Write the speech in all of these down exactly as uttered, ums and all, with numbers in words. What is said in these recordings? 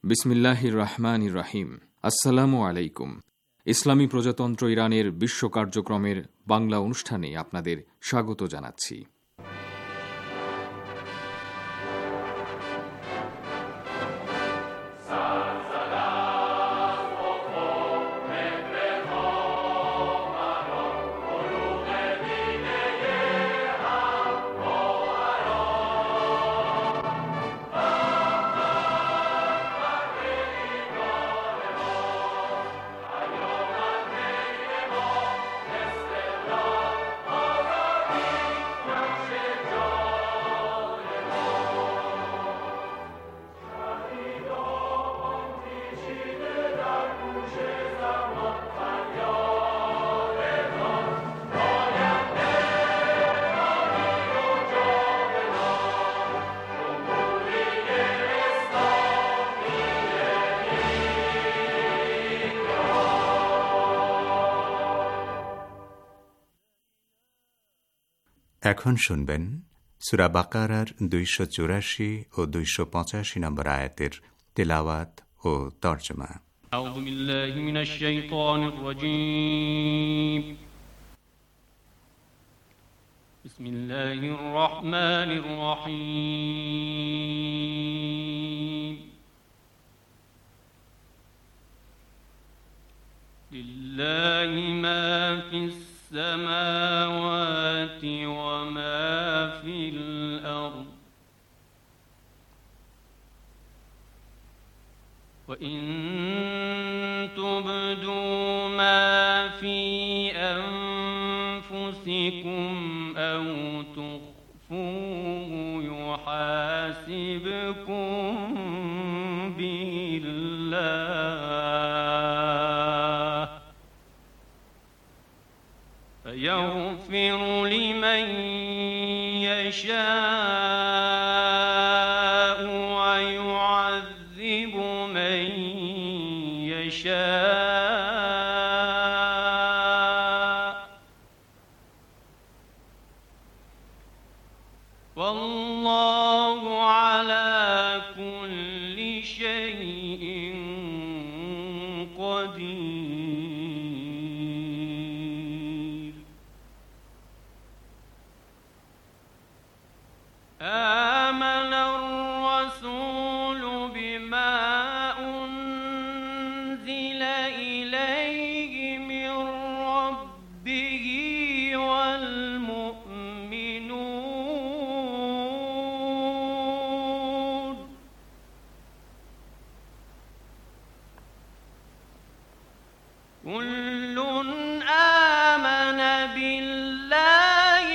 বিসমিল্লাহির রহমানির রহিম। আসসালামু আলাইকুম। ইসলামী প্রজাতন্ত্র ইরানের বিশ্ব কার্যক্রমের বাংলা অনুষ্ঠানে আপনাদের স্বাগত জানাচ্ছি। এখন শুনবেন সূরা বাকারার দুইশো চুরাশি ও দুইশো পঁচাশি নম্বর আয়াতের তেলাওয়াত ও তর্জমা। আউযু বিল্লাহি মিনাশ শাইতানির রাজীম। বিসমিল্লাহির রহমানির রহিম। লিল্লাহি মা ফিস السماوات وما في الأرض وإن تبدوا ما في أنفسكم أو تخفوه يحاسبكم به الله يغفر لمن يشاء ويعذب من يشاء والله على كل شيء قدير. آمن الرسول بما أنزل إليه من ربه والمؤمنون كل آمن بالله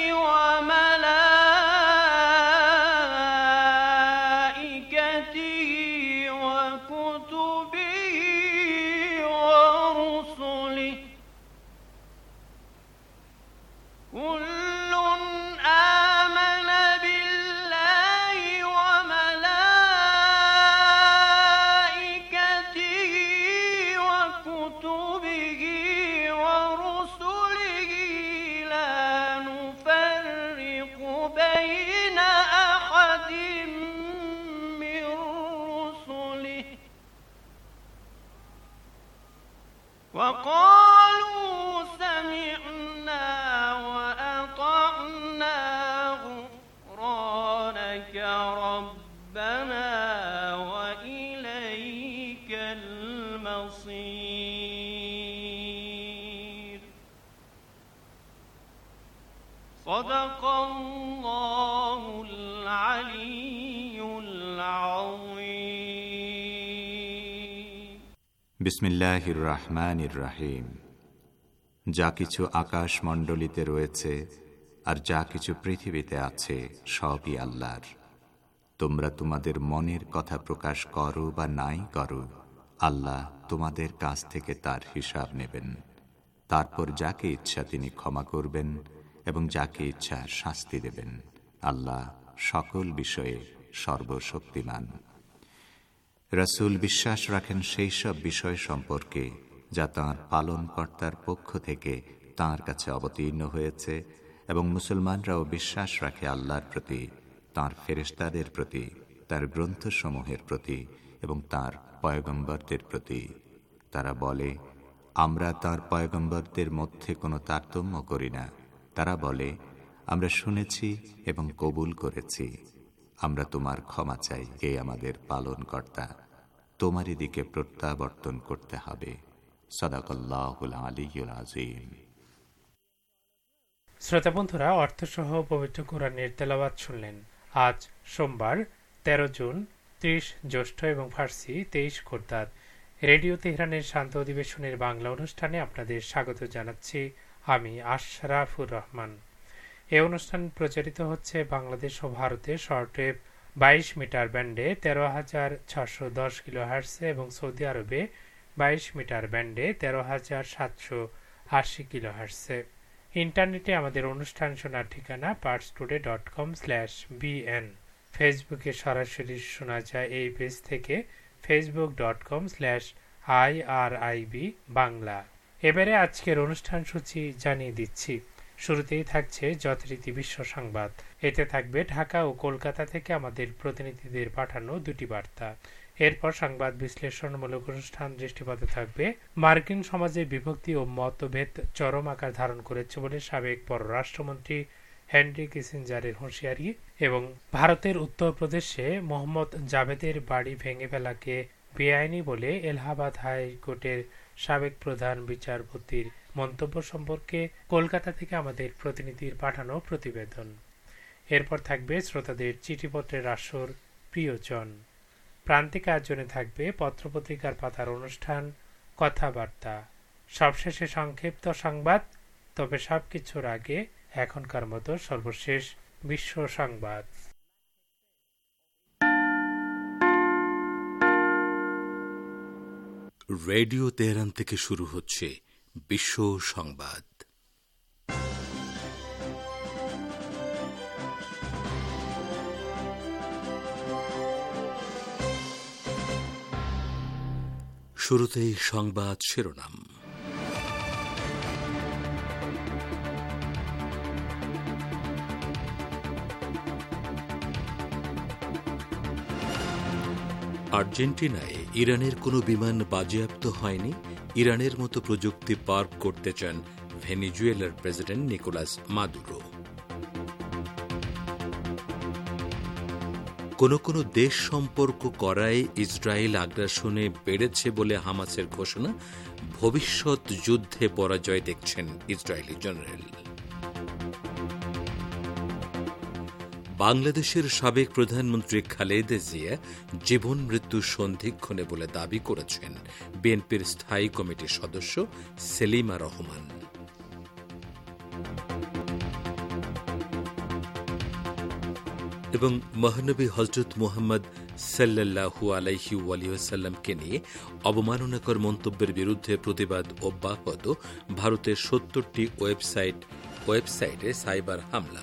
وقالوا سمعنا وأطعنا غفرانك ربنا وإليك المصير. صدق الله العلي العظيم. বিসমিল্লাহির রহমানির রহিম। যা কিছু আকাশ মণ্ডলীতে রয়েছে আর যা কিছু পৃথিবীতে আছে সবই আল্লাহর। তোমরা তোমাদের মনের কথা প্রকাশ করো বা নাই করো, আল্লাহ তোমাদের কাছ থেকে তার হিসাব নেবেন। তারপর যাকে ইচ্ছা তিনি ক্ষমা করবেন এবং যাকে ইচ্ছা শাস্তি দেবেন। আল্লাহ সকল বিষয়ে সর্বশক্তিমান। রাসূল বিশ্বাস রাখেন সেই সব বিষয় সম্পর্কে যা তাঁর পালনকর্তার পক্ষ থেকে তাঁর কাছে অবতীর্ণ হয়েছে, এবং মুসলমানরাও বিশ্বাস রাখে আল্লাহর প্রতি, তাঁর ফেরেশতাদের প্রতি, তাঁর গ্রন্থসমূহের প্রতি এবং তাঁর পয়গম্বরদের প্রতি। তারা বলে, আমরা তার পয়গম্বরদের মধ্যে কোনো তারতম্য করি না। তারা বলে, আমরা শুনেছি এবং কবুল করেছি, আমরা তোমার ক্ষমা চাই, হে আমাদের পালনকর্তা, তোমারই দিকে প্রত্যাবর্তন করতে হবে। সাদাকাল্লাহুল আলিয়্যুল আযীম। শ্রোতা বন্ধুরা, অর্থসহ পবিত্র কোরআনের তেলাওয়াত শুনলেন। আজ সোমবার তেরো জুন, ত্রিশ জ্যৈষ্ঠ এবং ফার্সি তেইশ খোরদাদ। রেডিও তেহরানের শান্ত অধিবেশনের বাংলা অনুষ্ঠানে আপনাদের স্বাগত জানাচ্ছি আমি আশরাফুর রহমান। এই অনুষ্ঠান প্রচারিত হচ্ছে বাংলাদেশ ও ভারতে শর্টওয়েভ বাইশ মিটার ব্যান্ডে তেরো হাজার ছশো দশ কিলো হার্টসে এবং সৌদি আরবে বাইশ মিটার ব্যান্ডে তেরো হাজার সাতশো আশি কিলো হার্টসে। ইন্টারনেটে আমাদের অনুষ্ঠান শোনার ঠিকানা Pars Today dot com slash BN. ফেসবুকে সরাসরি শোনা যায় এই পেজ থেকে, Facebook dot com slash I R I B Bangla. এবারে আজকের অনুষ্ঠান সূচি জানিয়ে দিচ্ছি। শুরুতেই থাকছে যথারীতি বিশ্ব সংবাদ। এতে থাকবে ঢাকা ও কলকাতা থেকে আমাদের প্রতিনিধিদের পাঠানো দুটি বার্তা। এরপর সংবাদ বিশ্লেষণমূলক অনুষ্ঠান দৃষ্টিপথে থাকবে মার্কিন সমাজে বিভক্তি ও মতভেদ চরম আকার ধারণ করেছে বলে সাবেক পররাষ্ট্রমন্ত্রী হেনরি কিসিঞ্জারের হুঁশিয়ারি, এবং ভারতের উত্তরপ্রদেশে মোহাম্মদ জাভেদের বাড়ি ভেঙে ফেলাকে বেআইনি বলে এলাহাবাদ হাইকোর্টের সাবেক প্রধান বিচারপতির মন্তব্য সম্পর্কে কলকাতা থেকে আমাদের প্রতিনিধির পাঠানো প্রতিবেদন। এরপর থাকবে শ্রোতাদের চিঠিপত্রের আসর প্রিয়জন। প্রান্তিক আয়োজনে থাকবে পত্রপত্রিকার পাতার অনুষ্ঠান কথাবার্তা। সবশেষে সংক্ষিপ্ত সংবাদ। তবে সবকিছুর আগে এখনকার মতো সর্বশেষ বিশ্ব সংবাদ। রেডিও তেহরান থেকে শুরু হচ্ছে বিশ্ব সংবাদ। শুরুতেই সংবাদ শিরোনাম। আর্জেন্টিনায় ইরানের কোনো বিমান বাজেয়াপ্ত হয়নি। ইরানের মতো প্রযুক্তি পার্ক করতে চান ভেনেজুয়েলার প্রেসিডেন্ট নিকোলাস মাদুরো। কোনো কোনো দেশ সম্পর্ক করায় ইসরায়েল আগ্রাসনে বেড়েছে বলে হামাসের ঘোষণা। ভবিষ্যৎ যুদ্ধে পরাজয় দেখছেন ইসরায়েলি জেনারেল। বাংলাদেশের সাবেক প্রধানমন্ত্রী খালেদা জিয়া জীবন মৃত্যু সন্ধিক্ষণে বলে দাবি করেছেন বিএনপির স্থায়ী কমিটির সদস্য সেলিমা রহমান। এবং মহানবী হযরত মুহাম্মদ সাল্লাল্লাহু আলাইহি ওয়াসাল্লামকে নিয়ে অবমাননাকর মন্তব্যের বিরুদ্ধে প্রতিবাদ অব্যাহত। ভারতের সত্তরটি ওয়েবসাইট ওয়েবসাইটে সাইবার হামলা।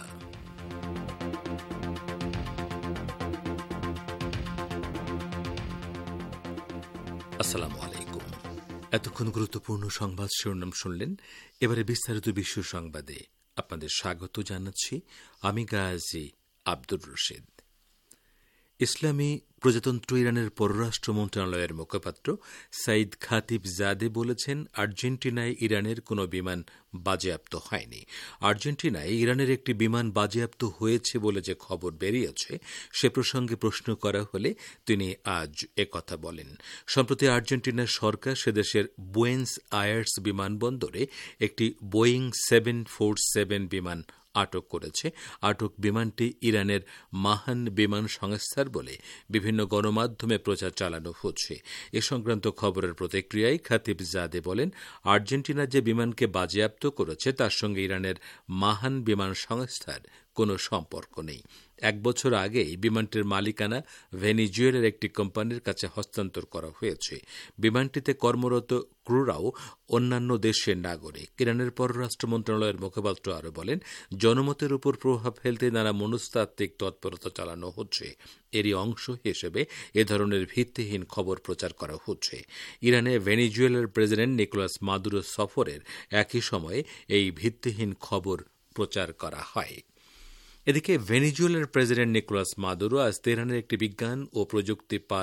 আসসালামু আলাইকুম। এতক্ষণ গুরুত্বপূর্ণ সংবাদ শিরোনাম শুনলেন। এবারে বিস্তারিত বিশ্ব সংবাদে আপনাদের স্বাগত জানাচ্ছি আমি গাজী আব্দুর রশিদ। ইসলামী প্রজাতন্ত্র ইরানের পররাষ্ট্র মন্ত্রণালয়ের মুখপাত্র সাইদ খাতিব জাদে বলেছেন, আর্জেন্টিনায় ইরানের কোনো বিমান বাজেয়াপ্ত হয়নি। আর্জেন্টিনায় ইরানের একটি বিমান বাজেয়াপ্ত হয়েছে বলে যে খবর বেরিয়েছে সে প্রসঙ্গে প্রশ্ন করা হলে তিনি আজ একথা বলেন। সম্প্রতি আর্জেন্টিনার সরকার সেদেশের বুয়েন্স আয়ার্স বিমানবন্দরে একটি বোয়িং সেভেন ফোর সেভেন বিমান আটক করেছে। আটক বিমানটি ইরানের মাহান বিমান সংস্থার বলে বিভিন্ন গণমাধ্যমে প্রচার চালানো হচ্ছে। এ সংক্রান্ত খবরের প্রতিক্রিয়ায় খাতিব জাদে বলেন, আর্জেন্টিনা যে বিমানকে বাজেয়াপ্ত করেছে তার সঙ্গে ইরানের মাহান বিমান সংস্থার কোনো সম্পর্ক নেই। এক বছর আগেই বিমানটির মালিকানা ভেনেজুয়েলার একটি কোম্পানির কাছে হস্তান্তর করা হয়েছে। বিমানটিতে কর্মরত ক্রুরাও অন্যান্য দেশের নাগরিক। ইরানের পররাষ্ট্র মন্ত্রণালয়ের মুখপাত্র আরও বলেন, জনমতের উপর প্রভাব ফেলতে নানা মনস্তাত্ত্বিক তৎপরতা চালানো হচ্ছে। এরই অংশ হিসেবে এ ধরনের ভিত্তিহীন খবর প্রচার করা হচ্ছে। ইরানে ভেনেজুয়েলার প্রেসিডেন্ট নিকোলাস মাদুরো সফরের একই সময়ে এই ভিত্তিহীন খবর প্রচার করা হয়। এদিকে ভেনেজুয়েলার প্রেসিডেন্ট নিকোলাস মাদুরো আজ তেহরানের একটি বিজ্ঞান ও প্রযুক্তি পার্ক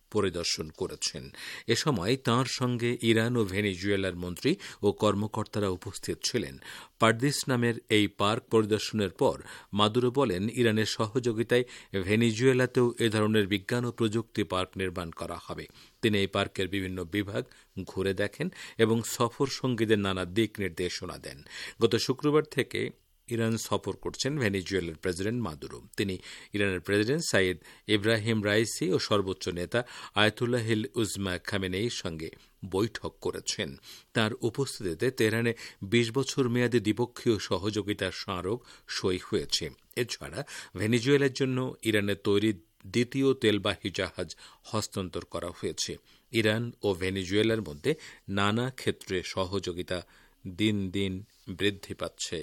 পরিদর্শন করেছেন। এ সময় তাঁর সঙ্গে ইরান ও ভেনেজুয়েলার মন্ত্রী ও কর্মকর্তারা উপস্থিত ছিলেন। পারদিস নামের এই পার্ক পরিদর্শনের পর মাদুরো বলেন, ইরানের সহযোগিতায় ভেনেজুয়েলাতেও এ ধরনের বিজ্ঞান ও প্রযুক্তি পার্ক নির্মাণ করা হবে। তিনি এই পার্কের বিভিন্ন বিভাগ ঘুরে দেখেন এবং সফর সঙ্গীদের নানা দিক নির্দেশনা দেন। গত শুক্রবার থেকে ইরান সফর করছেন ভেনেজুয়েলার প্রেসিডেন্ট মাদুরো। তিনি ইরানের প্রেসিডেন্ট সাইয়েদ ইব্রাহিম রাইসি ও সর্বোচ্চ নেতা আয়াতুল্লাহিল উজমা খামেনেইর সঙ্গে বৈঠক করেছেন। তার উপস্থিতিতে তেহরানে বিশ বছর মেয়াদী দ্বিপক্ষীয় সহযোগিতার স্মারক সই হয়েছে। এছাড়া ভেনেজুয়েলার জন্য ইরানের তৈরি দ্বিতীয় তেলবাহী জাহাজ হস্তান্তর করা হয়েছে। ইরান ও ভেনেজুয়েলার মধ্যে নানা ক্ষেত্রে সহযোগিতা দিন দিন বৃদ্ধি পাচ্ছে।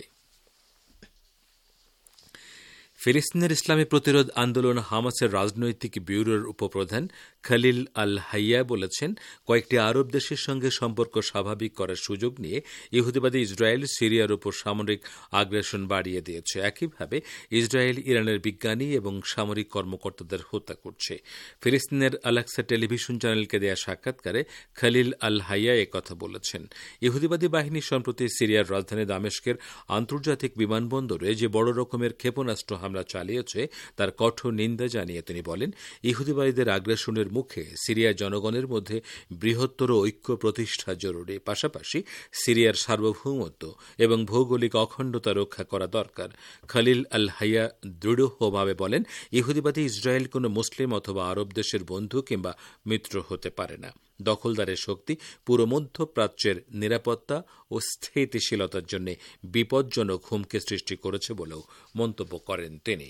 ফিলিস্তিনের ইসলামী প্রতিরোধ আন্দোলন হামাসের রাজনৈতিক ব্যুরোর উপপ্রধান খলিল আল হাইয়া বলেছেন, কয়েকটি আরব দেশের সঙ্গে সম্পর্ক স্বাভাবিক করার সুযোগ নিয়ে ইহুদিবাদী ইসরায়েল সিরিয়ার উপর সামরিক আগ্রাসন বাড়িয়ে দিয়েছে। একইভাবে ইসরায়েল ইরানের বিজ্ঞানী এবং সামরিক কর্মকর্তাদের হত্যা করছে। ফিলিস্তিনের আলাক্সা টেলিভিশন চ্যানেলকে দেয়া সাক্ষাৎকারে খলিল আল হাইয়া একথা বলেছেন। ইহুদিবাদী বাহিনী সম্প্রতি সিরিয়ার রাজধানী দামেস্কের আন্তর্জাতিক বিমানবন্দরে যে বড় রকমের ক্ষেপণাস্ত্র হামলা চালিয়েছে তার কঠোর নিন্দা জানিয়ে তিনি বলেন, ইহুদিবাদীদের আগ্রাসনের মুখে সিরিয়ার জনগণের মধ্যে বৃহত্তর ঐক্য প্রতিষ্ঠা জরুরি। পাশাপাশি সিরিয়ার সার্বভৌমত্ব এবং ভৌগোলিক অখণ্ডতা রক্ষা করা দরকার। খলিল আল হাইয়া দৃঢ়ভাবে বলেন, ইহুদিবাদী ইসরায়েল কোনো মুসলিম অথবা আরব দেশের বন্ধু কিংবা মিত্র হতে পারে না। দখলদারের শক্তি পুরো মধ্যপ্রাচ্যের নিরাপত্তা ও স্থিতিশীলতার জন্য বিপজ্জনক হুমকি সৃষ্টি করেছে বলেও মন্তব্য করেন তিনি।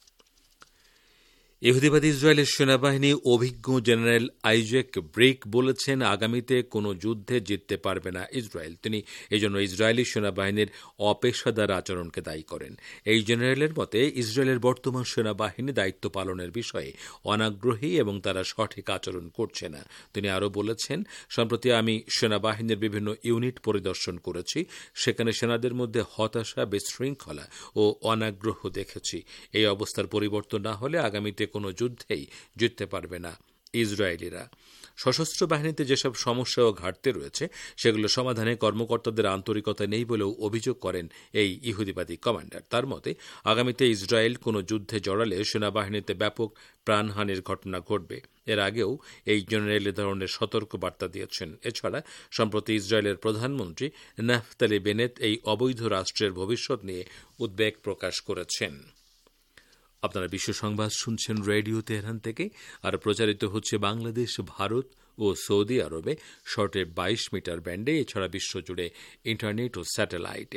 ইহুদিবাদী ইসরায়েলের সেনাবাহিনী অভিজ্ঞ জেনারেল আইজ্যাক ব্রিক বলেছেন, আগামীতে কোনো যুদ্ধে জিততে পারবে না ইসরায়েল। তিনি এজন্য ইসরায়েলি সেনাবাহিনীর অপেশাদার আচরণকে দায়ী করেন। এই জেনারেলের মতে, ইসরায়েলের বর্তমান সেনাবাহিনী দায়িত্ব পালনের বিষয়ে অনাগ্রহী এবং তারা সঠিক আচরণ করছে না। তিনি আরও বলেছেন, সম্প্রতি আমি সেনাবাহিনীর বিভিন্ন ইউনিট পরিদর্শন করেছি। সেখানে সেনাদের মধ্যে হতাশা, বিশৃঙ্খলা ও অনাগ্রহ দেখেছি। এই অবস্থার পরিবর্তন না হলে আগামীতে কোনো যুদ্ধেই জিততে পারবে না ইসরায়েলিরা। সশস্ত্র বাহিনীতে যেসব সমস্যা ও ঘাটতি রয়েছে সেগুলো সমাধানে কর্মকর্তাদের আন্তরিকতা নেই বলেও অভিযোগ করেন এই ইহুদিবাদী কমান্ডার। তার মতে, আগামীতে ইসরায়েল কোনো যুদ্ধে জড়ালে সেনাবাহিনীতে ব্যাপক প্রাণহানির ঘটনা ঘটবে। এর আগেও এই জেনারেল এ ধরনের সতর্ক বার্তা দিয়েছেন। এছাড়া সম্প্রতি ইসরায়েলের প্রধানমন্ত্রী নাফতালি বেনেট এই অবৈধ রাষ্ট্রের ভবিষ্যৎ নিয়ে উদ্বেগ প্রকাশ করেছেন। আপনারা বিশ্ব সংবাদ শুনছেন রেডিও তেহরান থেকে, আর প্রচারিত হচ্ছে বাংলাদেশ, ভারত ও সৌদি আরবে শর্টে বাইশ মিটার ব্যান্ডে, এছাড়া বিশ্বজুড়ে ইন্টারনেট ও স্যাটেলাইটে।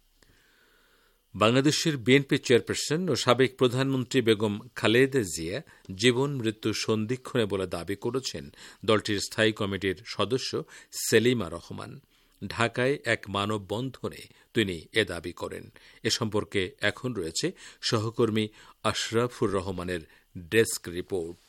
বাংলাদেশের বিএনপি চেয়ারপারসন ও সাবেক প্রধানমন্ত্রী বেগম খালেদা জিয়া জীবন মৃত্যু সন্ধিক্ষণে বলে দাবি করেছেন দলটির স্থায়ী কমিটির সদস্য সেলিমা রহমান। ঢাকায় এক মানববন্ধনে তিনি এ দাবি করেন। এ সম্পর্কে এখন রয়েছে সহকর্মী আশরাফুর রহমানের ডেস্ক রিপোর্ট।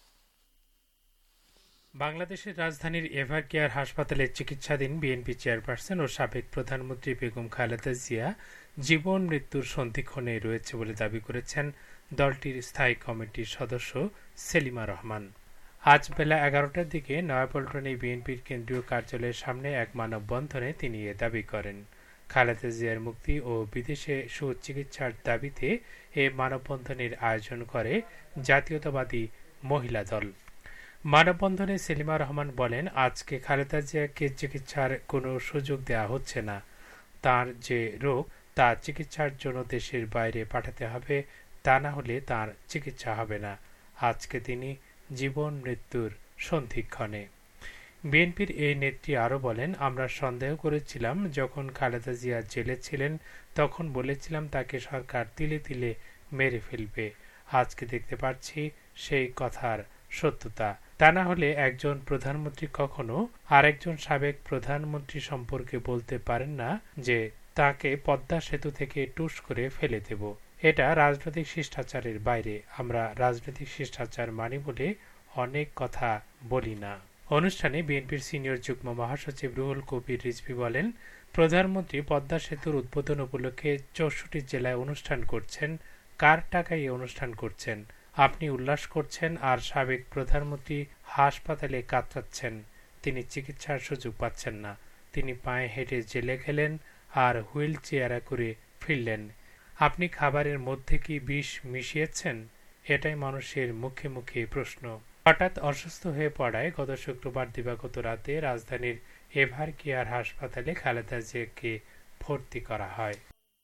বাংলাদেশের রাজধানীর এভারকেয়ার হাসপাতালে চিকিৎসাধীন বিএনপি চেয়ারপারসন ও সাবেক প্রধানমন্ত্রী বেগম খালেদা জিয়া জীবন মৃত্যুর সন্ধিক্ষণে রয়েছে বলে দাবি করেছেন দলটির স্থায়ী কমিটির সদস্য সেলিমা রহমান। আজ বেলা এগারোটার দিকে নয়াপল্টনে বিএনপির কেন্দ্রীয় কার্যালয়ের সামনে এক মানববন্ধনে তিনি এ দাবি করেন। খালেদা জিয়ার মুক্তি ও বিদেশে সুচিকিৎসার দাবিতে এ মানববন্ধনের আয়োজন করে জাতীয়তাবাদী মহিলা দল। মানববন্ধনে সেলিমা রহমান বলেন, আজকে খালেদা জিয়াকে চিকিৎসার কোনো সুযোগ দেওয়া হচ্ছে না। তার যে রোগ তা চিকিৎসার জন্য দেশের বাইরে পাঠাতে হবে, তা না হলে তার চিকিৎসা হবে না। আজকে তিনি জীবন মৃত্যুর সন্ধিক্ষণে। বিএনপির এই নেত্রী আরও বলেন, আমরা সন্দেহ করেছিলাম যখন খালেদা জিয়া জেলে ছিলেন, তখন বলেছিলাম তাকে সরকার তিলে তিলে মেরে ফেলবে। আজকে দেখতে পাচ্ছি সেই কথার সত্যতা। তা না হলে একজন প্রধানমন্ত্রী কখনো আরেকজন সাবেক প্রধানমন্ত্রী সম্পর্কে বলতে পারেন না যে তাকে পদ্মা সেতু থেকে টুস করে ফেলে দেব। এটা রাজনৈতিক শিষ্টাচারের বাইরে। আমরা রাজনৈতিক শিষ্টাচার মানি বলে অনেক কথা বলি না। অনুষ্ঠানে বিএনপির সিনিয়র যুগ্ম মহাসচিব রুহুল কবির রিজভী বলেন, প্রধানমন্ত্রী পদ্মা সেতুর উদ্বোধন উপলক্ষে চৌষট্টি জেলায় অনুষ্ঠান করছেন। কার টাকায় এই অনুষ্ঠান করছেন? আপনি উল্লাস করছেন আর সাবেক প্রধানমন্ত্রী হাসপাতালে কাতরাচ্ছেন। তিনি চিকিৎসার সুযোগ পাচ্ছেন না। তিনি পায়ে হেঁটে জেলে গেলেন আর হুইল চেয়ারে করে ফিরলেন। আপনি খাবারের মধ্যে কি বিষ মিশিয়েছেন? এটাই মানুষের মুখে মুখে প্রশ্ন। হঠাৎ অসুস্থ হয়ে পড়ায় গত শুক্রবার দিবাগত রাতে রাজধানীর এভার কেয়ার হাসপাতালে খালেদা জিয়াকে ভর্তি করা হয়।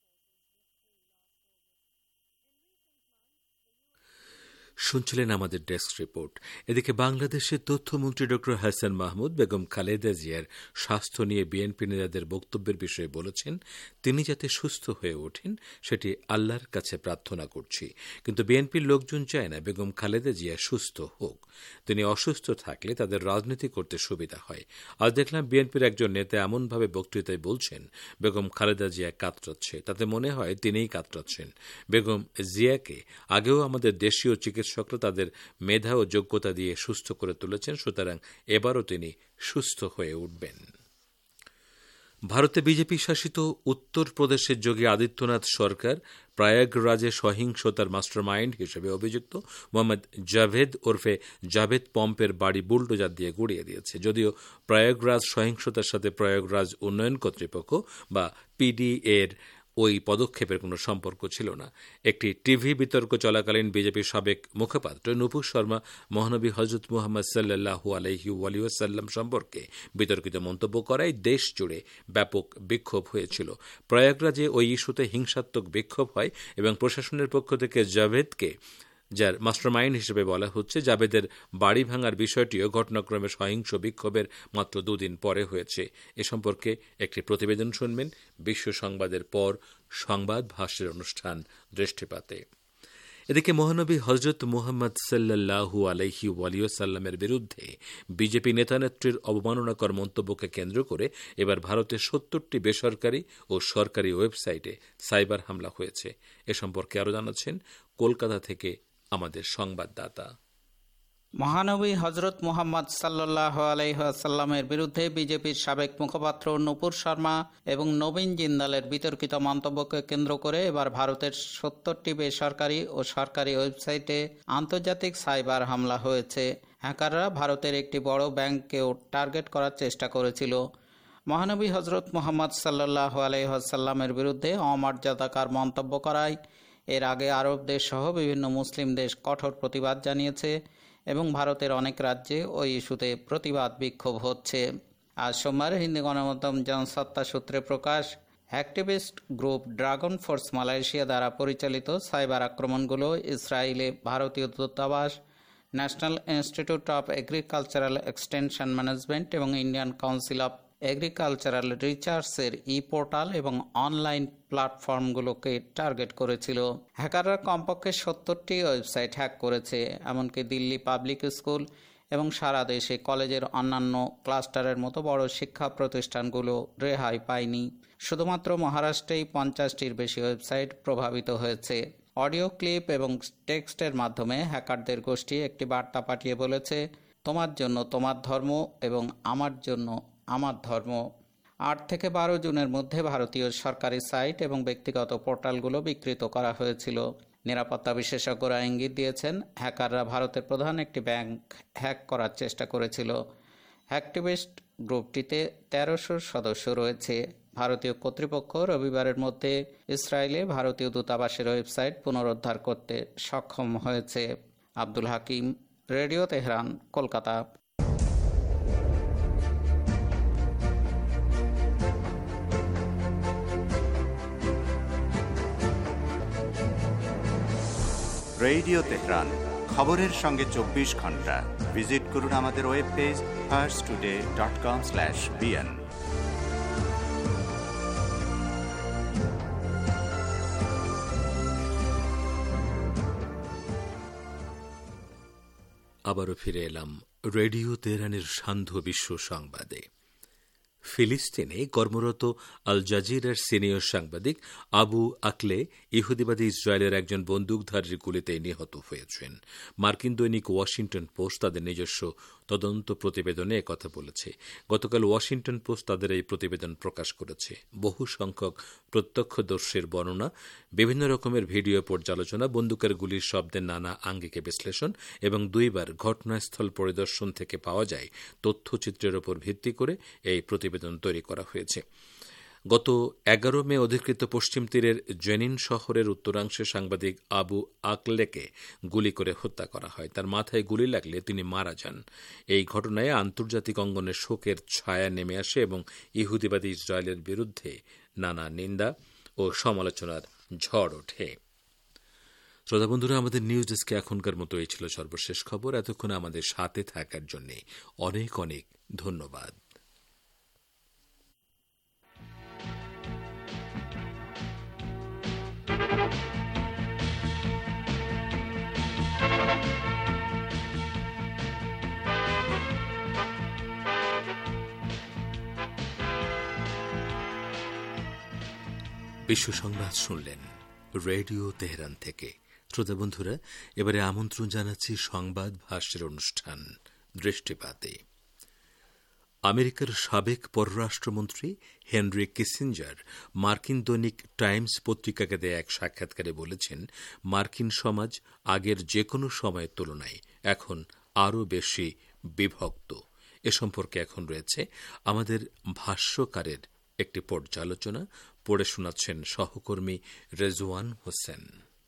শুনছিলেন আমাদের ডেস্ক রিপোর্ট। এদিকে বাংলাদেশের তথ্যমন্ত্রী ডক্টর হাসান মাহমুদ বেগম খালেদা জিয়ার স্বাস্থ্য নিয়ে বিএনপি নেতাদের বক্তব্যের বিষয়ে বলেছেন, তিনি যাতে সুস্থ হয়ে ওঠেন সেটি আল্লাহর কাছে প্রার্থনা করছি, কিন্তু বিএনপির লোকজন চায় না বেগম খালেদা জিয়া সুস্থ হোক। তিনি অসুস্থ থাকলে তাদের রাজনীতি করতে সুবিধা হয়। আজ দেখলাম বিএনপির একজন নেতা এমনভাবে বক্তৃতায় বলছেন বেগম খালেদা জিয়া কাতরাচ্ছে, তাতে মনে হয় তিনিই কাতরাচ্ছেন। বেগম জিয়াকে আগেও আমাদের দেশীয় চিকিৎসকরা তাদের মেধা ও যোগ্যতা দিয়ে সুস্থ করে তুলেছেন, সুতরাং এবারও তিনি সুস্থ হয়ে উঠবেন। ভারতে বিজেপি শাসিত উত্তরপ্রদেশের যোগী আদিত্যনাথ সরকার প্রয়াগরাজে সহিংসতার মাস্টারমাইন্ড হিসেবে অভিযুক্ত মোহাম্মদ জাভেদ ওরফে জাভেদ পম্পের বাড়ি বুলডোজার দিয়ে গুড়িয়ে দিয়েছে। যদিও প্রয়াগরাজ সহিংসতার সাথে প্রয়াগরাজ উন্নয়ন কর্তৃপক্ষ বা পিডি এর ওই পদক্ষেপের কোনো সম্পর্ক ছিল না। একটি টিভি বিতর্ক চলাকালীন বিজেপির সাবেক মুখপাত্র নূপুর শর্মা মহানবী হজরত মুহাম্মদ সাল্লাল্লাহু আলাইহি ওয়াসাল্লাম সম্পর্কে বিতর্কিত মন্তব্য করায় দেশ জুড়ে ব্যাপক বিক্ষোভ হয়েছিল। প্রয়াগরাজে ওই ইস্যুতে হিংসাত্মক বিক্ষোভ হয় এবং প্রশাসনের পক্ষ থেকে জাভেদকে, যার মাস্টারমাইন্ড হিসেবে বলা হচ্ছে, জাভেদের বাড়ি ভাঙার বিষয়টিও ঘটনাক্রমে সহিংস বিক্ষোভের মাত্র দুদিন পরে হয়েছে। এ সম্পর্কে একটি প্রতিবেদন শুনবেন বিশ্ব সংবাদের পর সংবাদ ভাষ্যের অনুষ্ঠান দৃষ্টিপাতে। এদিকে মহানবী হজরত মুহাম্মদ সাল্লাল্লাহু আলাইহি ওয়াসাল্লামের বিরুদ্ধে বিজেপি নেতানেত্রীর অবমাননাকর মন্তব্যকে কেন্দ্র করে এবার ভারতের সত্তরটি বেসরকারি ও সরকারি ওয়েবসাইটে সাইবার হামলা হয়েছে। এ সম্পর্কে আরও জানাচ্ছেন কলকাতা থেকে আমাদের সংবাদদাতা। মহানবী হজরত মুহাম্মদ সাল্লাল্লাহু আলাইহি ওয়াসাল্লামের বিরুদ্ধে বিজেপির সাবেক মুখপাত্র নূপুর শর্মা এবং নবীন জিন্দালের বিতর্কিত মন্তব্যকে কেন্দ্র করে এবার ভারতের সত্তরটি বেসরকারি ও সরকারি ওয়েবসাইটে আন্তর্জাতিক সাইবার হামলা হয়েছে। হ্যাকাররা ভারতের একটি বড় ব্যাংককেও টার্গেট করার চেষ্টা করেছিল। মহানবী হজরত মুহাম্মদ সাল্লাল্লাহু আলাইহি ওয়াসাল্লামের বিরুদ্ধে অমর্যাদাকর মন্তব্য করায় এর আগে আরব দেশ সহ বিভিন্ন মুসলিম দেশ কঠোর প্রতিবাদ জানিয়েছে এবং ভারতের অনেক রাজ্যে ওই ইস্যুতে প্রতিবাদ বিক্ষোভ হচ্ছে। আজ সোমবার হিন্দি গণমাধ্যম জনসত্তা সূত্রে প্রকাশ, activist group Dragon Force Malaysia দ্বারা পরিচালিত সাইবার আক্রমণগুলো ইসরায়েলে ভারতীয় দূতাবাস, National Institute of Agricultural Extension Management এবং ইন্ডিয়ান কাউন্সিল অফ এগ্রিকালচারাল রিসার্চের ই পোর্টাল এবং অনলাইন প্ল্যাটফর্মগুলোকে টার্গেট করেছিল। হ্যাকাররা কমপক্ষে সত্তরটি ওয়েবসাইট হ্যাক করেছে। এমনকি দিল্লি পাবলিক স্কুল এবং সারা দেশে কলেজের অন্যান্য ক্লাস্টারের মতো বড় শিক্ষা প্রতিষ্ঠানগুলো রেহাই পায়নি। শুধুমাত্র মহারাষ্ট্রেই পঞ্চাশটির বেশি ওয়েবসাইট প্রভাবিত হয়েছে। অডিও ক্লিপ এবং টেক্সটের মাধ্যমে হ্যাকারদের গোষ্ঠী একটি বার্তা পাঠিয়ে বলেছে, তোমার জন্য তোমার ধর্ম এবং আমার জন্য আমার ধর্ম। আট থেকে বারো জুনের মধ্যে ভারতীয় সরকারি সাইট এবং ব্যক্তিগত পোর্টালগুলো বিকৃত করা হয়েছিল। নিরাপত্তা বিশেষজ্ঞরা ইঙ্গিত দিয়েছেন, হ্যাকাররা ভারতের প্রধান একটি ব্যাংক হ্যাক করার চেষ্টা করেছিল। অ্যাক্টিভিস্ট গ্রুপটিতে তেরোশো সদস্য রয়েছে। ভারতীয় কর্তৃপক্ষ রবিবারের মধ্যে ইসরায়েলে ভারতীয় দূতাবাসের ওয়েবসাইট পুনরুদ্ধার করতে সক্ষম হয়েছে। Abdul Hakim, radio Tehran, Kolkata. Radio Tehran, খবরের সঙ্গে চব্বিশ ঘন্টা। ভিজিট করুন আমাদের web page Pars Today dot com slash BN. আবারও ফিরে এলাম রেডিও তেহরানের সান্ধ্য বিশ্ব সংবাদে। ফিলিস্তিনে কর্মরত আল জাজিরার সিনিয়র সাংবাদিক আবু আকলে ইহুদিবাদী ইসরায়েলের একজন বন্দুকধারীর গুলিতে নিহত হয়েছেন। মার্কিন দৈনিক ওয়াশিংটন পোস্ট তাদের নিজস্ব তদন্ত প্রতিবেদনে একথা বলেছে। গতকাল ওয়াশিংটন পোস্ট তাদের এই প্রতিবেদন প্রকাশ করেছে। বহু সংখ্যক প্রত্যক্ষদর্শীর বর্ণনা, বিভিন্ন রকমের ভিডিও পর্যালোচনা, বন্দুকের গুলির শব্দের নানা আঙ্গিকে বিশ্লেষণ এবং দুইবার ঘটনাস্থল পরিদর্শন থেকে পাওয়া যায় তথ্যচিত্রের উপর ভিত্তি করে এই প্রতিবেদন তৈরি করা হয়েছে। গত এগারো মে অধিকৃত পশ্চিম তীরের জেনিন শহরের উত্তরাংশে সাংবাদিক আবু আকলেকে গুলি করে হত্যা করা হয়। তার মাথায় গুলি লাগলে তিনি মারা যান। এই ঘটনায় আন্তর্জাতিক অঙ্গনে শোকের ছায়া নেমে আসে এবং ইহুদিবাদী ইসরায়েলের বিরুদ্ধে নানা নিন্দা ও সমালোচনার ঝড় ওঠে। শ্রোতা বন্ধুরা, আমাদের নিউজ ডেস্কে এখনকার মতো এই ছিল সর্বশেষ খবর। এতক্ষণ আমাদের সাথে থাকার জন্য অনেক অনেক ধন্যবাদ। বিশ্ব সংবাদ শুনলেন রেডিও তেহরান থেকে। শ্রোতা বন্ধুরা, এবারে আমন্ত্রণ জানাচ্ছি সংবাদ ভাষ্যের অনুষ্ঠান দৃষ্টিপাতে। আমেরিকার সাবেক পররাষ্ট্রমন্ত্রী হেনরি কিসিঞ্জার মার্কিন দৈনিক টাইমস পত্রিকাকে দেয়া এক সাক্ষাৎকারে বলেছেন, মার্কিন সমাজ আগের যে কোনো সময়ের তুলনায় এখন আরও বেশি বিভক্ত। এ সম্পর্কে এখন রয়েছে আমাদের ভাষ্যকারের একটি পর্যালোচনা। পড়ে শোনাচ্ছেন সহকর্মী রেজওয়ান হোসেন।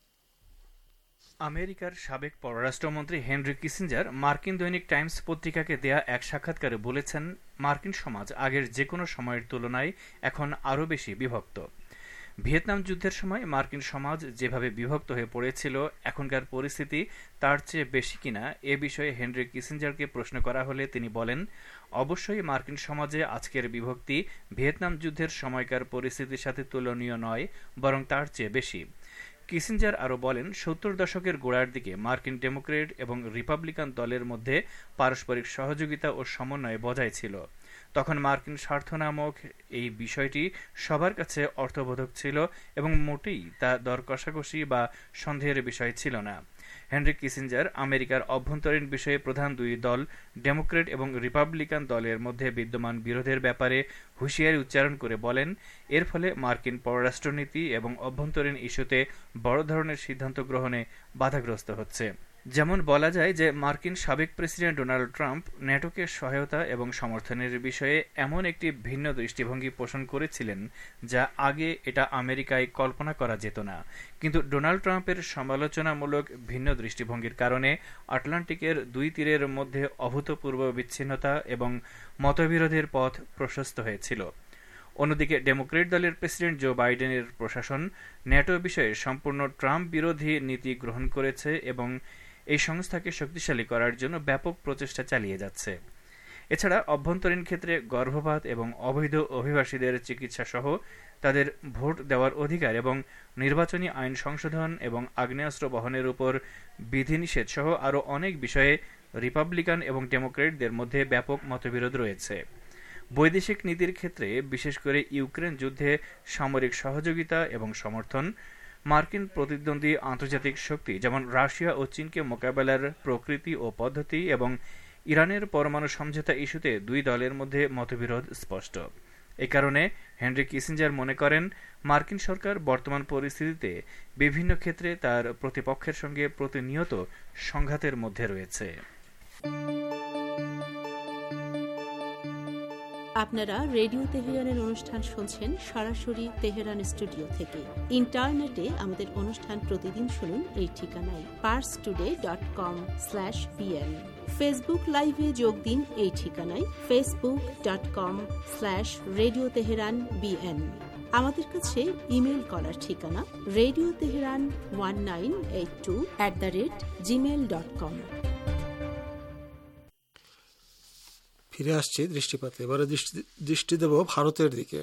আমেরিকার সাবেক পররাষ্ট্রমন্ত্রী হেনরি কিসিঞ্জার মার্কিন দৈনিক টাইমস পত্রিকাকে দেয়া এক সাক্ষাৎকারে বলেছেন, মার্কিন সমাজ আগের যে কোনো সময়ের তুলনায় এখন আরও বেশি বিভক্ত। ভিয়েতনাম যুদ্ধের সময় মার্কিন সমাজ যেভাবে বিভক্ত হয়ে পড়েছিল, এখনকার পরিস্থিতি তার চেয়ে বেশি কিনা এ বিষয়ে হেনরি কিসিঞ্জারকে প্রশ্ন করা হলে তিনি বলেন, অবশ্যই মার্কিন সমাজে আজকের বিভক্তি ভিয়েতনাম যুদ্ধের সময়কার পরিস্থিতির সাথে তুলনীয় নয়, বরং তার চেয়ে বেশি। কিসিঞ্জার আরও বলেন, সত্তর দশকের গোড়ার দিকে মার্কিন ডেমোক্রেট এবং রিপাবলিকান দলের মধ্যে পারস্পরিক সহযোগিতা ও সমন্বয় বজায় ছিল। তখন মার্কিন স্বার্থ নামক এই বিষয়টি সবার কাছে অর্থবোধক ছিল এবং মোটেই তা দর কষাকষি বা সন্দেহের বিষয় ছিল না। হেনরি কিসিঞ্জার আমেরিকার অভ্যন্তরীণ বিষয়ে প্রধান দুই দল ডেমোক্রেট এবং রিপাবলিকান দলের মধ্যে বিদ্যমান বিরোধের ব্যাপারে হুঁশিয়ারি উচ্চারণ করে বলেন, এর ফলে মার্কিন পররাষ্ট্রনীতি এবং অভ্যন্তরীণ ইস্যুতে বড় ধরনের সিদ্ধান্ত গ্রহণে বাধাগ্রস্ত হচ্ছে। যেমন বলা যায় যে মার্কিন সাবেক প্রেসিডেন্ট ডোনাল্ড ট্রাম্প ন্যাটোকে সহায়তা এবং সমর্থনের বিষয়ে এমন একটি ভিন্ন দৃষ্টিভঙ্গি পোষণ করেছিলেন যা আগে এটা আমেরিকায় কল্পনা করা যেত না। কিন্তু ডোনাল্ড ট্রাম্পের সমালোচনামূলক ভিন্ন দৃষ্টিভঙ্গির কারণে আটলান্টিকের দুই তীরের মধ্যে অভূতপূর্ব বিচ্ছিন্নতা এবং মতবিরোধের পথ প্রশস্ত হয়েছিল। অন্যদিকে ডেমোক্রেট দলের প্রেসিডেন্ট জো বাইডেনের প্রশাসন ন্যাটো বিষয়ে সম্পূর্ণ ট্রাম্প বিরোধী নীতি গ্রহণ করেছে এবং এই সংস্থাকে শক্তিশালী করার জন্য ব্যাপক প্রচেষ্টা চালিয়ে যাচ্ছে। এছাড়া অভ্যন্তরীণ ক্ষেত্রে গর্ভপাত এবং অবৈধ অভিবাসীদের চিকিৎসা সহ তাদের ভোট দেওয়ার অধিকার এবং নির্বাচনী আইন সংশোধন এবং আগ্নেয়াস্ত্র বহনের উপর বিধিনিষেধ সহ আরও অনেক বিষয়ে রিপাবলিকান এবং ডেমোক্রেটদের মধ্যে ব্যাপক মতবিরোধ রয়েছে। বৈদেশিক নীতির ক্ষেত্রে বিশেষ করে ইউক্রেন যুদ্ধে সামরিক সহযোগিতা এবং সমর্থন, মার্কিন প্রতিদ্বন্দ্বী আন্তর্জাতিক শক্তি যেমন রাশিয়া ও চীনকে মোকাবেলার প্রকৃতি ও পদ্ধতি এবং ইরানের পরমাণু সমঝোতা ইস্যুতে দুই দলের মধ্যে মতবিরোধ স্পষ্ট। এ কারণে হেনরি কিসিঞ্জার মনে করেন, মার্কিন সরকার বর্তমান পরিস্থিতিতে বিভিন্ন ক্ষেত্রে তার প্রতিপক্ষের সঙ্গে প্রতিনিয়ত সংঘাতের মধ্যে রয়েছে। আপনারা রেডিও তেহরানের অনুষ্ঠান শুনছেন সরাসরি তেহরান স্টুডিও থেকে। ইন্টারনেটে আমাদের অনুষ্ঠান প্রতিদিন শুনুন এই ঠিকানায় Pars Today dot com slash BN. Facebook লাইভে যোগ দিন এই ঠিকানায় Facebook dot com slash radio Tehran BN. আমাদের কাছে ইমেল করার ঠিকানা radio Tehran one nine eight two at the rate Gmail dot com. ফিরে আসছি দৃষ্টিপাতে। এবারে দৃষ্টি দেব ভারতের দিকে।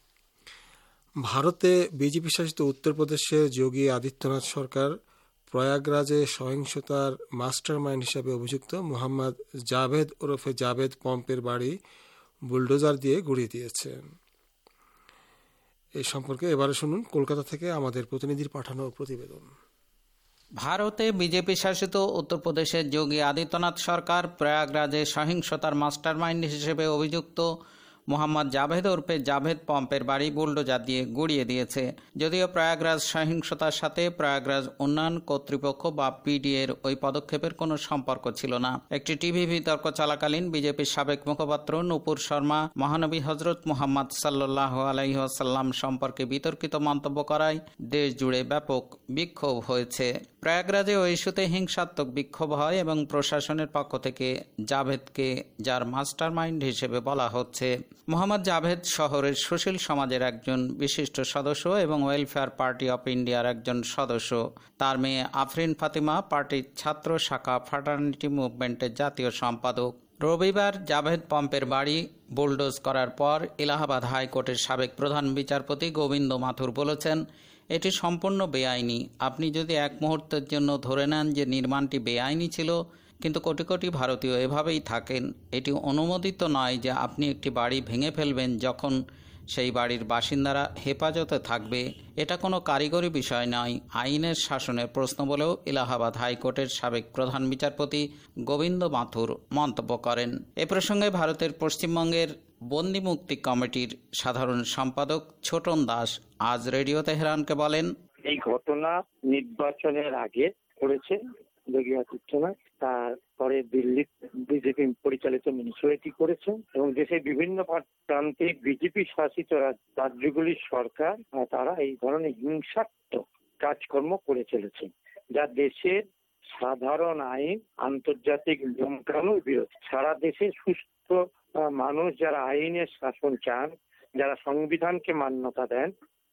ভারতে বিজেপি শাসিত উত্তরপ্রদেশে যোগী আদিত্যনাথ সরকার প্রয়াগরাজে সহিংসতার মাস্টার মাইন্ড হিসাবে অভিযুক্ত মোহাম্মদ জাভেদ ওরফে জাভেদ পম্পের বাড়ি বুলডোজার দিয়ে গুড়িয়ে দিয়েছেন। এই সম্পর্কে এবারে শুনুন কলকাতা থেকে আমাদের প্রতিনিধির পাঠানো প্রতিবেদন। ভারতে বিজেপি শাসিত উত্তরপ্রদেশের যোগী আদিত্যনাথ সরকার প্রয়াগরাজে সহিংসতার মাস্টারমাইন্ড হিসেবে অভিযুক্ত মোহাম্মদ জাভেদ ওরফে জাভেদ পম্পের বাড়ি বুলডোজার দিয়ে গুড়িয়ে দিয়েছে। যদিও প্রয়াগরাজ সহিংসতার সাথে প্রয়াগরাজ উন্নয়ন কর্তৃপক্ষ বা পিডি এর ওই পদক্ষেপের কোনো সম্পর্ক ছিল না। একটি টিভি বিতর্ক চলাকালীন বিজেপির সাবেক মুখপাত্র নূপুর শর্মা মহানবী হজরত মুহাম্মদ সাল্লাল্লাহু আলাইহি ওয়াসাল্লাম সম্পর্কে বিতর্কিত মন্তব্য করায় দেশ জুড়ে ব্যাপক বিক্ষোভ হয়েছে। প্রয়াগরাজে ওই ইস্যুতে হিংসাত্মক বিক্ষোভ হয় এবং প্রশাসনের পক্ষ থেকে জাভেদকে যার মাস্টারমাইন্ড হিসেবে বলা হচ্ছে। মোহাম্মদ জাভেদ শহরের সুশীল সমাজের একজন বিশিষ্ট সদস্য এবং ওয়েলফেয়ার পার্টি অফ ইন্ডিয়ার একজন সদস্য। তার মেয়ে আফরিন ফাতিমা পার্টির ছাত্র শাখা ফ্রাটার্নিটি মুভমেন্টের জাতীয় সম্পাদক। রবিবার জাভেদ পম্পের বাড়ি বুলডোজ করার পর এলাহাবাদ হাইকোর্টের সাবেক প্রধান বিচারপতি গোবিন্দ মাথুর বলেছেন, এটি সম্পূর্ণ বেআইনি। আপনি যদি এক মুহূর্তের জন্য ধরে নেন যে নির্মাণটি বেআইনি ছিল, কিন্তু কোটি কোটি ভারতীয় এভাবেই থাকেন, এটি অনুমোদিত নয় যে আপনি একটি বাড়ি ভেঙে ফেলবেন যখন সেই বাড়ির বাসিন্দারা হেফাজতে থাকবে। এটা কোনো কারিগরি বিষয় নয়, আইনের শাসনের প্রশ্ন বলেও এলাহাবাদ হাইকোর্টের সাবেক প্রধান বিচারপতি গোবিন্দ মাথুর মন্তব্য করেন। এ প্রসঙ্গে ভারতের পশ্চিমবঙ্গের বন্দি মুক্তি কমিটির সাধারণ সম্পাদক ছোটন দাস আজ রেডিও তেহরানকে বলেন, এই ঘটনা নির্বাচনের আগে করেছে যোগী আদিত্যনাথ, তারপরে দিল্লি বিজেপি পরিচালিত মিউনিসিপ্যালিটি করেছে এবং দেশের বিভিন্ন প্রান্তে বিজেপি শাসিত রাজ্যগুলির সরকার তারা এই ধরনের হিংসাত্মক কাজকর্ম করে চলেছে, যা দেশের সাধারণ আইন আন্তর্জাতিক নিয়মকানুন বিরোধী। সারা দেশে সুস্থ মানুষ যারা আইনের শাসন চান, যারা সংবিধানকে মান্যতা দেন,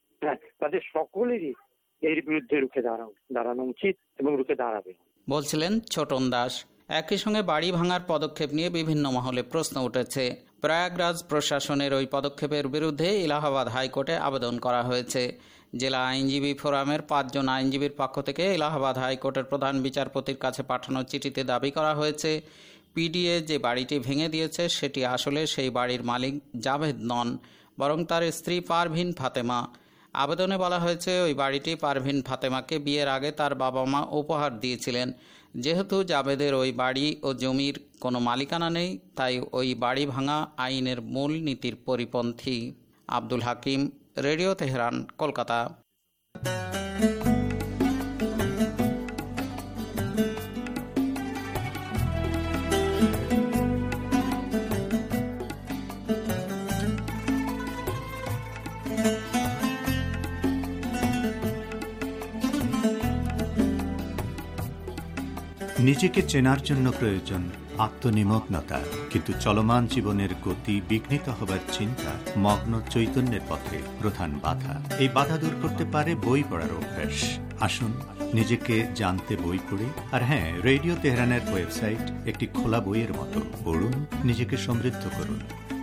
তাদের সকলেরই এর বিরুদ্ধে রুখে দাঁড়ানো দাঁড়ানো উচিত এবং রুখে দাঁড়াবে, বলছিলেন ছোটন দাস। একই সঙ্গে বাড়ি ভাঙার পদক্ষেপ নিয়ে বিভিন্ন মহলে প্রশ্ন উঠেছে। প্রয়াগরাজ প্রশাসনের ওই পদক্ষেপের বিরুদ্ধে এলাহাবাদ হাইকোর্টে আবেদন করা হয়েছে। জেলা আইনজীবী ফোরামের পাঁচজন আইনজীবীর পক্ষ থেকে এলাহাবাদ হাইকোর্টের প্রধান বিচারপতির কাছে পাঠানো চিঠিতে দাবি করা হয়েছে, পিডিএ যে বাড়িটি ভেঙে দিয়েছে সেটি আসলে সেই বাড়ির মালিক জাভেদ নন, বরং তার স্ত্রী পারভিন ফাতেমা। আবেদনে বলা হয়েছে ওই বাড়িটি পারভিন ফাতেমাকে বিয়ের আগে তার বাবা মা উপহার দিয়েছিলেন। যেহেতু জাভেদের ওই বাড়ি ও জমির কোনো মালিকানা নেই, তাই ওই বাড়ি ভাঙা আইনের মূল নীতির পরিপন্থী। Abdul Hakim, radio Tehran, Kolkata. নিজেকে চেনার জন্য প্রয়োজন আত্মনিমগ্নতা, কিন্তু চলমান জীবনের গতি বিঘ্নিত হবার চিন্তা মগ্ন চৈতন্যের পথে প্রধান বাধা। এই বাধা দূর করতে পারে বই পড়ার অভ্যাস। আসুন নিজেকে জানতে বই পড়ি। আর হ্যাঁ, রেডিও তেহরানের ওয়েবসাইট একটি খোলা বইয়ের মতো। পড়ুন, নিজেকে সমৃদ্ধ করুন।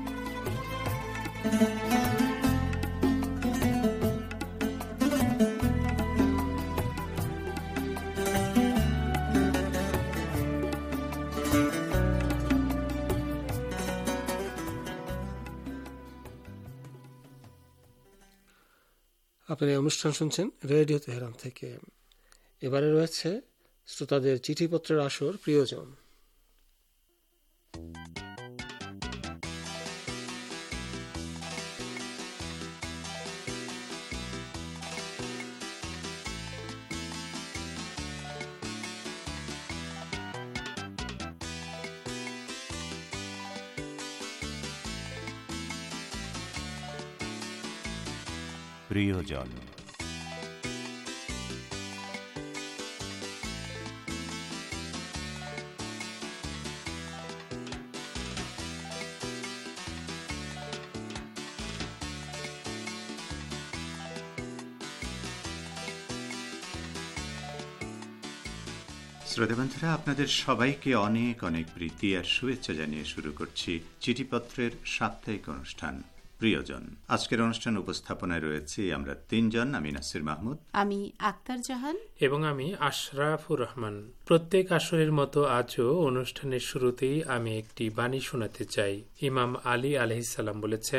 আপনারা এই অনুষ্ঠান শুনছেন রেডিও তেহরান থেকে। এবারে রয়েছে শ্রোতাদের চিঠিপত্রের আসর প্রিয়জন। প্রিয়জন। শ্রোতাবন্ধুরা, আপনাদের সবাইকে অনেক অনেক প্রীতি আর শুভেচ্ছা জানিয়ে শুরু করছি চিঠিপত্রের সাপ্তাহিক অনুষ্ঠান প্রিয়জন। আজকের অনুষ্ঠান উপস্থাপনায় রয়েছে আমরা তিনজন, আমি নাসির মাহমুদ, আমি আক্তার জাহান এবং আমি আশরাফুর রহমান। প্রত্যেক আসরের মতো আজও অনুষ্ঠানের শুরুতেই আমি একটি বাণী শোনাতে চাই। ইমাম আলী আলাইহিস সালাম বলেছেন,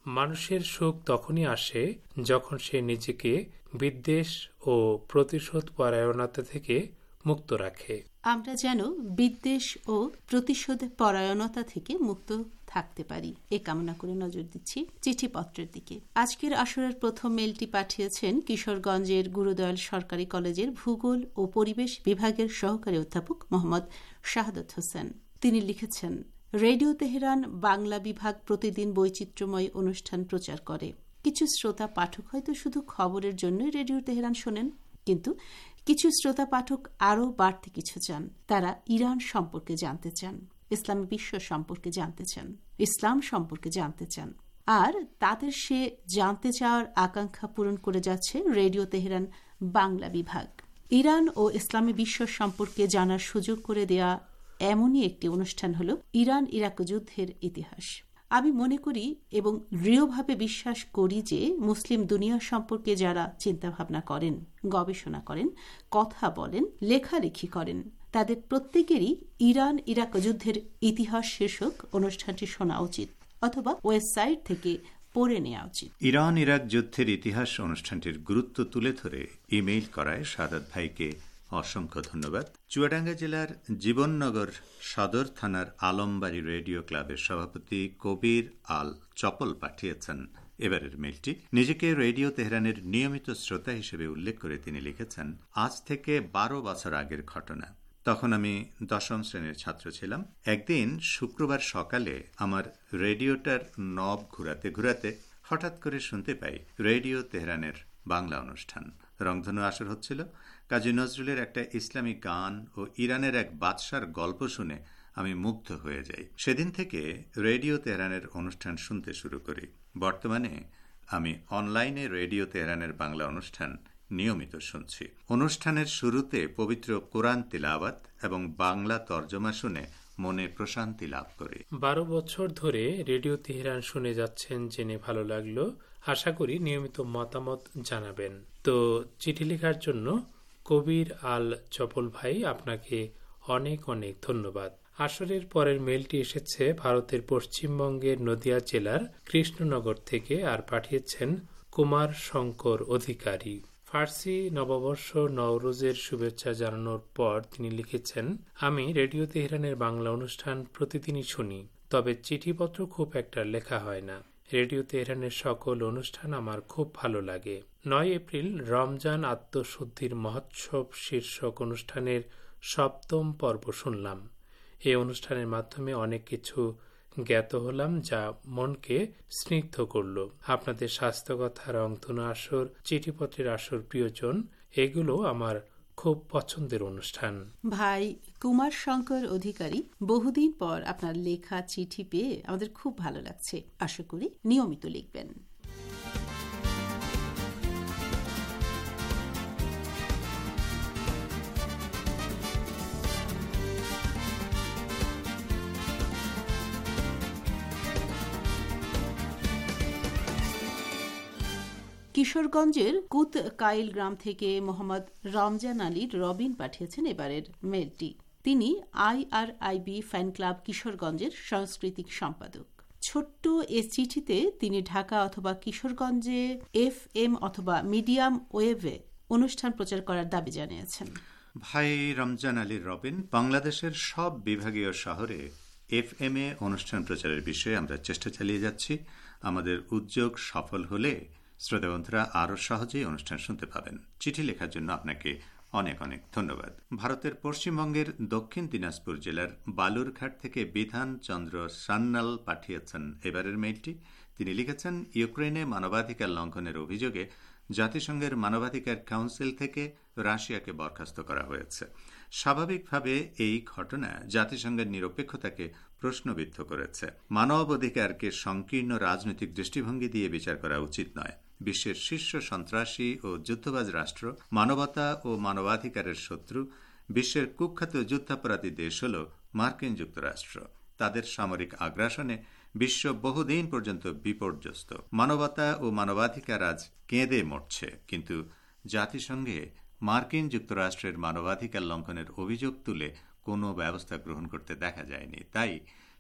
মানুষের সুখ তখনই আসে যখন সে নিজেকে বিদ্বেষ ও প্রতিশোধ পরায়ণতা থেকে মুক্ত রাখে। আমরা যেন বিদ্বেষ ও প্রতিশোধ পরায়ণতা থেকে মুক্ত থাকতে পারি এ কামনা করে নজর দিচ্ছি চিঠিপত্রের দিকে। আজকের আসরের প্রথম মেলটি পাঠিয়েছেন কিশোরগঞ্জের গুরুদয়াল সরকারি কলেজের ভূগোল ও পরিবেশ বিভাগের সহকারী অধ্যাপক মোহাম্মদ শাহাদত হোসেন। তিনি লিখেছেন, রেডিও তেহরান বাংলা বিভাগ প্রতিদিন বৈচিত্র্যময় অনুষ্ঠান প্রচার করে। কিছু শ্রোতা পাঠক হয়তো শুধু খবরের জন্যই রেডিও তেহরান শোনেন, কিন্তু কিছু শ্রোতা পাঠক আরও বাড়তি কিছু চান। তারা ইরান সম্পর্কে জানতে চান, ইসলামী বিশ্ব সম্পর্কে জানতে চান, ইসলাম সম্পর্কে জানতে চান। আর তাদের সে জানতে চাওয়ার আকাঙ্ক্ষা পূরণ করে যাচ্ছে রেডিও তেহরান বাংলা বিভাগ। ইরান ও ইসলামী বিশ্ব সম্পর্কে জানার সুযোগ করে দেয়া এমনই একটি অনুষ্ঠান হল ইরান ইরাক যুদ্ধের ইতিহাস। আমি মনে করি এবং দৃঢ়ভাবে বিশ্বাস করি যে মুসলিম দুনিয়া সম্পর্কে যারা চিন্তাভাবনা করেন, গবেষণা করেন, কথা বলেন, লেখালেখি করেন, তাদের প্রত্যেকেরই ইরান ইরাক যুদ্ধের ইতিহাস শীর্ষক অনুষ্ঠানটি শোনা উচিত অথবা ওয়েবসাইট থেকে পড়ে নেওয়া উচিত। ইরান ইরাক যুদ্ধের ইতিহাস অনুষ্ঠানটির গুরুত্ব তুলে ধরে ইমেইল করায় সাদাত ভাইকে অসংখ্য ধন্যবাদ। চুয়াডাঙ্গা জেলার জীবননগর সদর থানার আলমবাড়ি রেডিও ক্লাবের সভাপতি কবির আল চপল পাঠিয়েছেন এবারের মেলটি। নিজেকে রেডিও তেহরানের নিয়মিত শ্রোতা হিসেবে উল্লেখ করে তিনি লিখেছেন, আজ থেকে বারো বছর আগের ঘটনা। তখন আমি দশম শ্রেণীর ছাত্র ছিলাম। একদিন শুক্রবার সকালে আমার রেডিওটার নব ঘুরাতে ঘুরাতে হঠাৎ করে শুনতে পাই রেডিও তেহরানের বাংলা অনুষ্ঠান। রংধনু আসর হচ্ছিল। কাজী নজরুলের একটা ইসলামী গান ও ইরানের এক বাদশার গল্প শুনে আমি মুগ্ধ হয়ে যাই। সেদিন থেকে রেডিও তেহরানের অনুষ্ঠান শুনতে শুরু করি। বর্তমানে আমি অনলাইনে রেডিও তেহরানের বাংলা অনুষ্ঠান নিয়মিত শুনছি। অনুষ্ঠানের শুরুতে পবিত্র কোরআন তিলাওয়াত এবং বাংলা তর্জমা শুনে মনে প্রশান্তি লাভ করে। বারো বছর ধরে রেডিও তেহরান শুনে যাচ্ছেন জেনে ভালো লাগলো। আশা করি নিয়মিত মতামত জানাবেন। তো চিঠি লেখার জন্য কবির আল চপল ভাই আপনাকে অনেক অনেক ধন্যবাদ। আসরের পরের মেলটি এসেছে ভারতের পশ্চিমবঙ্গের নদিয়া জেলার কৃষ্ণনগর থেকে, আর পাঠিয়েছেন কুমার শঙ্কর অধিকারী। ফার্সি নববর্ষ নওরোজের শুভেচ্ছা জানানোর পর তিনি লিখেছেন, আমি রেডিও তেহরানের বাংলা অনুষ্ঠান প্রতিদিনই শুনি, তবে চিঠিপত্র খুব একটা লেখা হয় না। রেডিও তেহরানের সকল অনুষ্ঠান আমার খুব ভালো লাগে। নয় এপ্রিল রমজান আত্মশুদ্ধির মহোৎসব শীর্ষক অনুষ্ঠানের সপ্তম পর্ব শুনলাম। এই অনুষ্ঠানের মাধ্যমে অনেক কিছু জ্ঞাত হলাম যা মনকে স্নিগ্ধ করল। আপনাদের স্বাস্থ্যকথা, রংধনু আসর, চিঠিপত্রের আসর, প্রিয়জন, এগুলো আমার খুব পছন্দের অনুষ্ঠান। ভাই কুমার শঙ্কর অধিকারী, বহুদিন পর আপনার লেখা চিঠি পেয়ে আমাদের খুব ভালো লাগছে। আশা করি নিয়মিত লিখবেন। কিশোরগঞ্জের কুত কাইল গ্রাম থেকে মোহাম্মদ রমজান আলী রবিন পাঠিয়েছেন এবারের মেলটি। তিনি আইআরআইবি ফ্যান ক্লাব কিশোরগঞ্জের সাংস্কৃতিক সম্পাদক। ছোট্ট এ চিঠিতে তিনি ঢাকা অথবা কিশোরগঞ্জে এফ এম অথবা মিডিয়াম ওয়েভে অনুষ্ঠান প্রচার করার দাবি জানিয়েছেন। ভাই রমজান আলী রবিন, বাংলাদেশের সব বিভাগীয় শহরে এফ এম এ অনুষ্ঠান প্রচারের বিষয়ে আমরা চেষ্টা চালিয়ে যাচ্ছি। আমাদের উদ্যোগ সফল হলে শ্রোতাবন্ধুরা আরও সহজেই অনুষ্ঠান শুনতে পাবেন। চিঠি লেখার জন্য আপনাকে অনেক অনেক ধন্যবাদ। ভারতের পশ্চিমবঙ্গের দক্ষিণ দিনাজপুর জেলার বালুরঘাট থেকে বিধান চন্দ্র সান্যাল পাঠিয়েছেন এবারের মেইলটি। তিনি লিখেছেন, ইউক্রেনে মানবাধিকার লঙ্ঘনের অভিযোগে জাতিসংঘের মানবাধিকার কাউন্সিল থেকে রাশিয়াকে বরখাস্ত করা হয়েছে। স্বাভাবিকভাবে এই ঘটনা জাতিসংঘের নিরপেক্ষতাকে প্রশ্নবিদ্ধ করেছে। মানবাধিকারকে সংকীর্ণ রাজনৈতিক দৃষ্টিভঙ্গি দিয়ে বিচার করা উচিত নয়। বিশ্বের শীর্ষ সন্ত্রাসী ও যুদ্ধবাজ রাষ্ট্র, মানবতা ও মানবাধিকারের শত্রু, বিশ্বের কুখ্যাত যুদ্ধাপরাধী দেশ হল মার্কিন যুক্তরাষ্ট্র। তাদের সামরিক আগ্রাসনে বিশ্ব বহুদিন পর্যন্ত বিপর্যস্ত। মানবতা ও মানবাধিকার আজ কেঁদে মরছে, কিন্তু জাতিসংঘে মার্কিন যুক্তরাষ্ট্রের মানবাধিকার লঙ্ঘনের অভিযোগ তুলে কোনো ব্যবস্থা গ্রহণ করতে দেখা যায়নি। তাই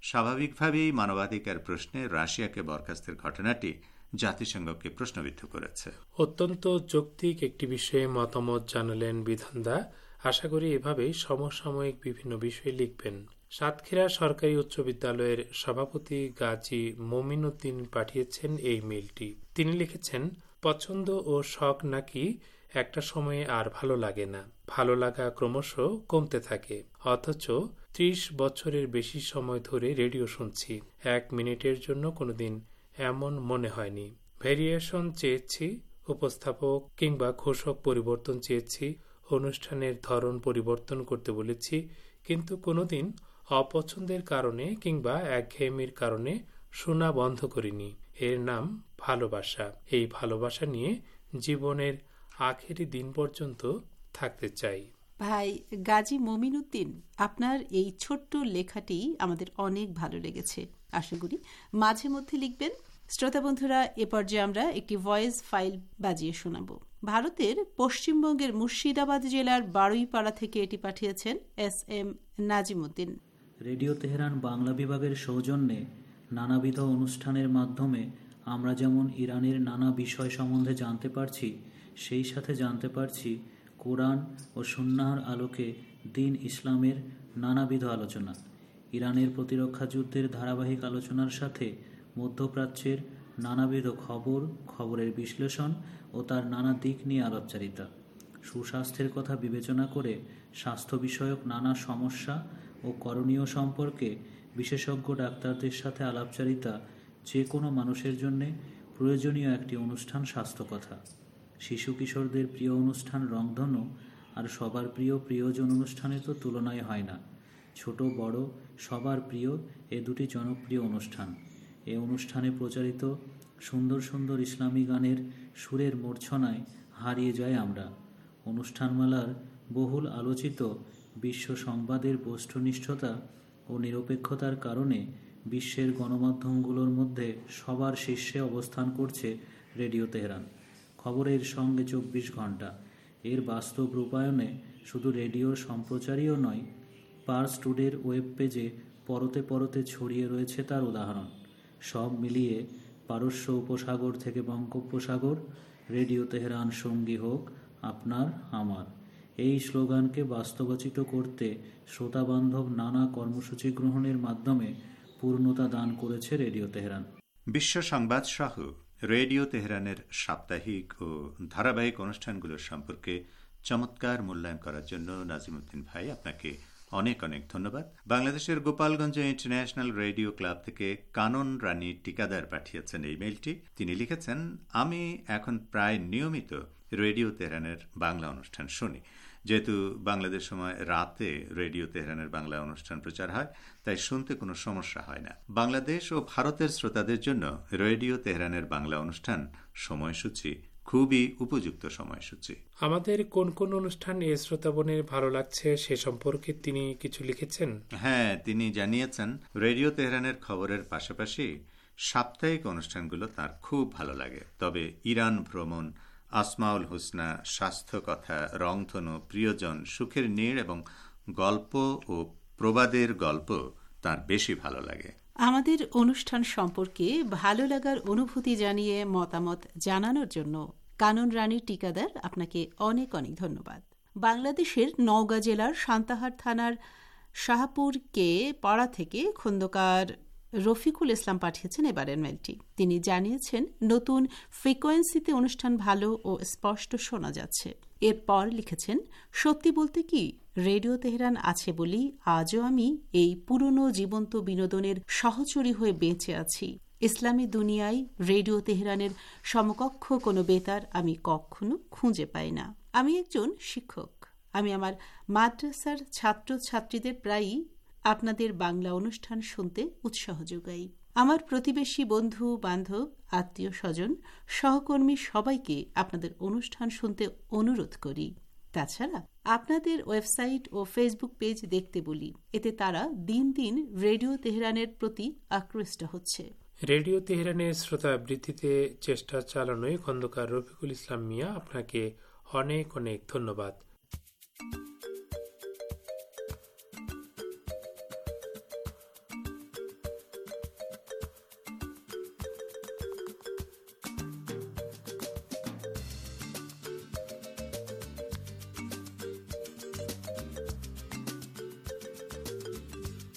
স্বাভাবিকভাবেই মানবাধিকার প্রশ্নে রাশিয়াকে বরখাস্তের ঘটনাটি জাতিসংঘকে প্রশ্নবিদ্ধ করেছে। অত্যন্ত যৌক্তিক একটি বিষয়ে মতামত জানালেন বিধানদা। আশা করি এভাবেই সমসাময়িক বিভিন্ন বিষয়ে লিখবেন। সাতক্ষীরা সরকারি উচ্চ বিদ্যালয়ের সভাপতি গাজী মমিন উদ্দিন পাঠিয়েছেন এই মেইলটি। তিনি লিখেছেন, পছন্দ ও শখ নাকি একটা সময়ে আর ভালো লাগে না, ভালো লাগা ক্রমশ কমতে থাকে, অথচ ত্রিশ বছরের বেশি সময় ধরে রেডিও শুনছি, এক মিনিটের জন্য কোনোদিন এমন মনে হয়নি। ভেরিয়েশন চেয়েছি, উপস্থাপক কিংবা ঘোষক পরিবর্তন চেয়েছি, অনুষ্ঠানের ধরন পরিবর্তন করতে বলেছি, কিন্তু কোনোদিন অপছন্দের কারণে কিংবা একঘেয়েমির কারণে শোনা বন্ধ করিনি। এর নাম ভালোবাসা। এই ভালোবাসা নিয়ে জীবনের আখেরি দিন পর্যন্ত থাকতে চাই। ভাই গাজী মমিন উদ্দিন, আপনার এই ছোট্ট লেখাটি আমাদের অনেক ভালো লেগেছে। আশা করি মাঝে মধ্যে লিখবেন। শ্রোতা বন্ধুরা, এ পর্যায়ে আমরা একটি ভয়েস ফাইল বাজিয়ে শোনাব। ভারতের পশ্চিমবঙ্গের মুর্শিদাবাদ জেলার বারুইপাড়া থেকে এটি পাঠিয়েছেন S M Nazim Uddin. Radio Tehran Bangla বিভাগের সৌজন্যে নানাবিধ অনুষ্ঠানের মাধ্যমে আমরা যেমন ইরানের নানা বিষয় সম্বন্ধে জানতে পারছি, সেই সাথে জানতে পারছি কোরআন ও সুন্নাহর আলোকে দ্বীন ইসলামের নানাবিধ আলোচনা। ইরানের প্রতিরক্ষা যুদ্ধের ধারাবাহিক আলোচনার সাথে মধ্যপ্রাচ্যের নানাবিধ খবর, খবরের বিশ্লেষণ ও তার নানা দিক নিয়ে আলাপচারিতা। সুস্বাস্থ্যের কথা বিবেচনা করে স্বাস্থ্য বিষয়ক নানা সমস্যা ও করণীয় সম্পর্কে বিশেষজ্ঞ ডাক্তারদের সাথে আলাপচারিতা যে কোনো মানুষের জন্য প্রয়োজনীয় একটি অনুষ্ঠান স্বাস্থ্যকথা। শিশু কিশোরদের প্রিয় অনুষ্ঠান রংধনু আর সবার প্রিয় প্রিয়জন অনুষ্ঠানের তো তুলনায় হয় না। ছোট বড় সবার প্রিয় এ দুটি জনপ্রিয় অনুষ্ঠান। এ অনুষ্ঠানে প্রচারিত সুন্দর সুন্দর ইসলামী গানের সুরের মূর্ছনায় হারিয়ে যায় আমরা। অনুষ্ঠানমালার বহুল আলোচিত বিশ্ব সংবাদের বস্তুনিষ্ঠতা ও নিরপেক্ষতার কারণে বিশ্বের গণমাধ্যমগুলোর মধ্যে সবার শীর্ষে অবস্থান করছে রেডিও তেহরান। খবরের সঙ্গে চব্বিশ ঘন্টা। এর বাস্তব রূপায়ণে শুধু রেডিওর সম্প্রচারীও নয়, পার্স টুডের ওয়েব পেজে পরতে পরতে ছড়িয়ে রয়েছে তার উদাহরণ। সব মিলিয়ে পারস্য উপসাগর থেকে বঙ্গোপসাগর, রেডিও তেহরান সঙ্গী হোক আপনার আমার, এই স্লোগানকে বাস্তবায়িত করতে শ্রোতাবান্ধব নানা কর্মসূচি গ্রহণের মাধ্যমে পূর্ণতা দান করেছে রেডিও তেহরান। বিশ্ব সংবাদ সহ রেডিও তেহরানের সাপ্তাহিক ও ধারাবাহিক অনুষ্ঠানগুলোর সম্পর্কে চমৎকার মূল্যায়ন করার জন্য নাজিমউদ্দিন ভাই আপনাকে অনেক অনেক ধন্যবাদ। বাংলাদেশের গোপালগঞ্জ ইন্টারন্যাশনাল রেডিও ক্লাব থেকে কানন রানী টিকাদার পাঠিয়েছেন এই মেইলটি। তিনি লিখেছেন, আমি এখন প্রায় নিয়মিত রেডিও তেহরানের বাংলা অনুষ্ঠান শুনি। যেহেতু বাংলাদেশ সময় রাতে রেডিও তেহরানের বাংলা অনুষ্ঠান প্রচার হয়, তাই শুনতে কোনো সমস্যা হয় না। বাংলাদেশ ও ভারতের শ্রোতাদের জন্য রেডিও তেহরানের বাংলা অনুষ্ঠান সময়সূচি খুবই উপযুক্ত সময়সূচি। আমাদের কোন কোন অনুষ্ঠান এ শ্রোতাবনের ভালো লাগছে সে সম্পর্কে তিনি কিছু লিখেছেন। হ্যাঁ, তিনি জানিয়েছেন রেডিও তেহরানের খবরের পাশাপাশি সাপ্তাহিক অনুষ্ঠানগুলো তার খুব ভালো লাগে। তবে ইরান ভ্রমণ, আসমাউল হুসনা, স্বাস্থ্য কথা, রংধনু, প্রিয়জন, সুখের নীড় এবং গল্প ও প্রবাদের গল্প তার বেশি ভালো লাগে। আমাদের অনুষ্ঠান সম্পর্কে ভালো লাগার অনুভূতি জানিয়ে মতামত জানানোর জন্য কানন রানী টিকাদার আপনাকে অনেক অনেক ধন্যবাদ। বাংলাদেশের নওগাঁ জেলার সান্তাহার থানার শাহপুর কে পাড়া থেকে খন্দকার রফিকুল ইসলাম পাঠিয়েছেন এবারের মেলটি। তিনি জানিয়েছেন, নতুন ফ্রিকোয়েন্সিতে অনুষ্ঠান ভালো ও স্পষ্ট শোনা যাচ্ছে। এরপর লিখেছেন, সত্যি বলতে কি রেডিও তেহরান আছে বলেই আজও আমি এই পুরনো জীবন্ত বিনোদনের সহচরী হয়ে বেঁচে আছি। ইসলামী দুনিয়ায় রেডিও তেহরানের সমকক্ষ কোনো বেতার আমি কখনো খুঁজে পাই না। আমি একজন শিক্ষক। আমি আমার মাদ্রাসার ছাত্র ছাত্রীদের প্রায়ই আপনাদের বাংলা অনুষ্ঠান শুনতে উৎসাহ যোগাই। আমার প্রতিবেশী, বন্ধু বান্ধব, আত্মীয় স্বজন, সহকর্মী সবাইকে আপনাদের অনুষ্ঠান শুনতে অনুরোধ করি। তাছাড়া আপনাদের ওয়েবসাইট ও ফেসবুক পেজ দেখতে বলি। এতে তারা দিন দিন রেডিও তেহরানের প্রতি আকৃষ্ট হচ্ছে। রেডিও তেহরানের শ্রোতা বৃদ্ধিতে চেষ্টা চালানোয় খন্দকার রফিকুল ইসলাম মিয়া আপনাকে অনেক অনেক ধন্যবাদ।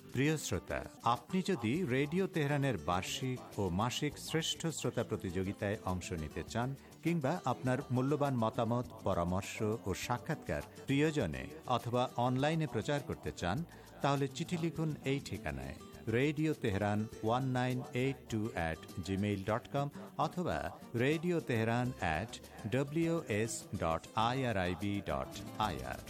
প্রিয় শ্রোতা, আপনি যদি রেডিও তেহরানের বার্ষিক ও মাসিক শ্রেষ্ঠ শ্রোতা প্রতিযোগিতায় অংশ নিতে চান কিংবা আপনার মূল্যবান মতামত, পরামর্শ ও সাক্ষাৎকার প্রিয়জনে অথবা অনলাইনে প্রচার করতে চান, তাহলে চিঠি লিখুন এই ঠিকানায় radio Tehran one nine eight two at Gmail dot com অথবা radio Tehran at W S dot I R I B dot I R.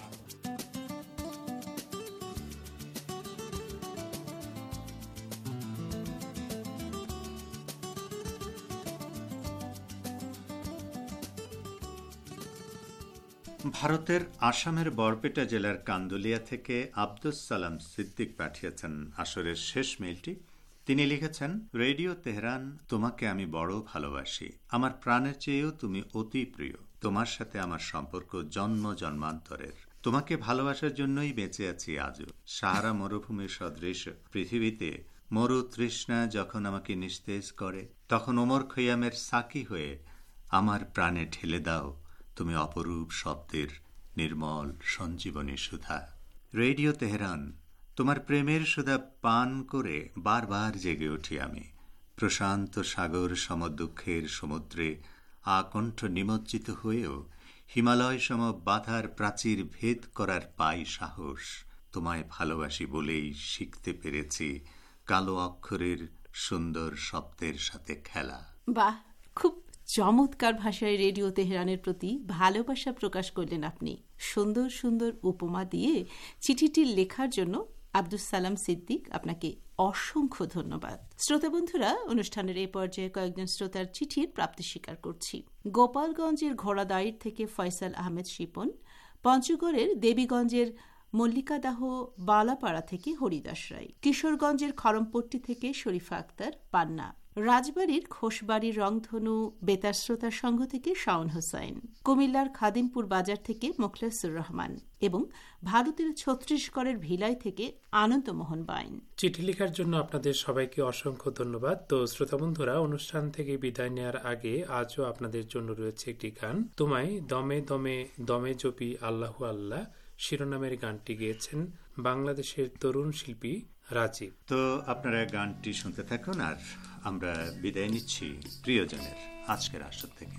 ভারতের আসামের বরপেটা জেলার কান্দুলিয়া থেকে আব্দুস সালাম সিদ্দিক পাঠিয়েছেন আসরের শেষ মেইলটি। তিনি লিখেছেন, রেডিও তেহরান, তোমাকে আমি বড় ভালোবাসি। আমার প্রাণের চেয়েও তুমি অতি প্রিয়। তোমার সাথে আমার সম্পর্ক জন্ম জন্মান্তরের। তোমাকে ভালোবাসার জন্যই বেঁচে আছি আজও। সাহারা মরুভূমির সদৃশ পৃথিবীতে মরু তৃষ্ণা যখন আমাকে নিস্তেজ করে, তখন ওমর খৈয়ামের সাকি হয়ে আমার প্রাণে ঢেলে দাও তুমি অপরূপ শব্দের নির্মল সঞ্জীবনী সুধা। রেডিও তেহরান, তোমার প্রেমের সুধা পান করে বারবার জেগে উঠি আমি। প্রশান্ত সাগর সমদুঃখের সমুদ্রে আকণ্ঠ নিমজ্জিত হয়েও হিমালয় সম বাধার প্রাচীর ভেদ করার পাই সাহস। তোমায় ভালোবাসি বলেই শিখতে পেরেছি কালো অক্ষরের সুন্দর শব্দের সাথে খেলা। বাহ, খুব চমৎকার ভাষায় রেডিও তেহরানের প্রতি ভালোবাসা প্রকাশ করলেন আপনি। সুন্দর সুন্দর উপমা দিয়ে চিঠিটি লেখার জন্য আব্দুস সালাম সিদ্দিক, আপনাকে অসংখ্য ধন্যবাদ। শ্রোতা বন্ধুরা, অনুষ্ঠানের এই পর্যায়ে কয়েকজন শ্রোতার চিঠির প্রাপ্তি স্বীকার করছি। গোপালগঞ্জের ঘোড়াদাইর থেকে ফয়সাল আহমেদ শিপন, পঞ্চগড়ের দেবীগঞ্জের মল্লিকাদাহ বালাপাড়া থেকে হরিদাস রায়, কিশোরগঞ্জের খরমপট্টি থেকে শরীফা আক্তার পান্না, রাজবাড়ির খোসবাড়ির রংধনু বেতার শ্রোতা সংঘ থেকে শাওন হোসাইন, কুমিল্লার খাদিমপুর বাজার থেকে মোখলেসুর রহমান এবং ভারতের ছত্তিশগড়ের ভিলাই থেকে আনন্দমোহন বাইন। চিঠি লেখার জন্য আপনাদের সবাইকে অসংখ্য ধন্যবাদ। তো শ্রোতা বন্ধুরা, অনুষ্ঠান থেকে বিদায় নেওয়ার আগে আজও আপনাদের জন্য রয়েছে একটি গান। তোমায় দমে দমে দমে জপি আল্লাহু আল্লাহ শিরোনামের গানটি গেয়েছেন বাংলাদেশের তরুণ শিল্পী রাজীব। তো আপনারা গানটি শুনতে থাকুন, আর আমরা বিদায় নিচ্ছি প্রিয়জনের আজকের আসর থেকে।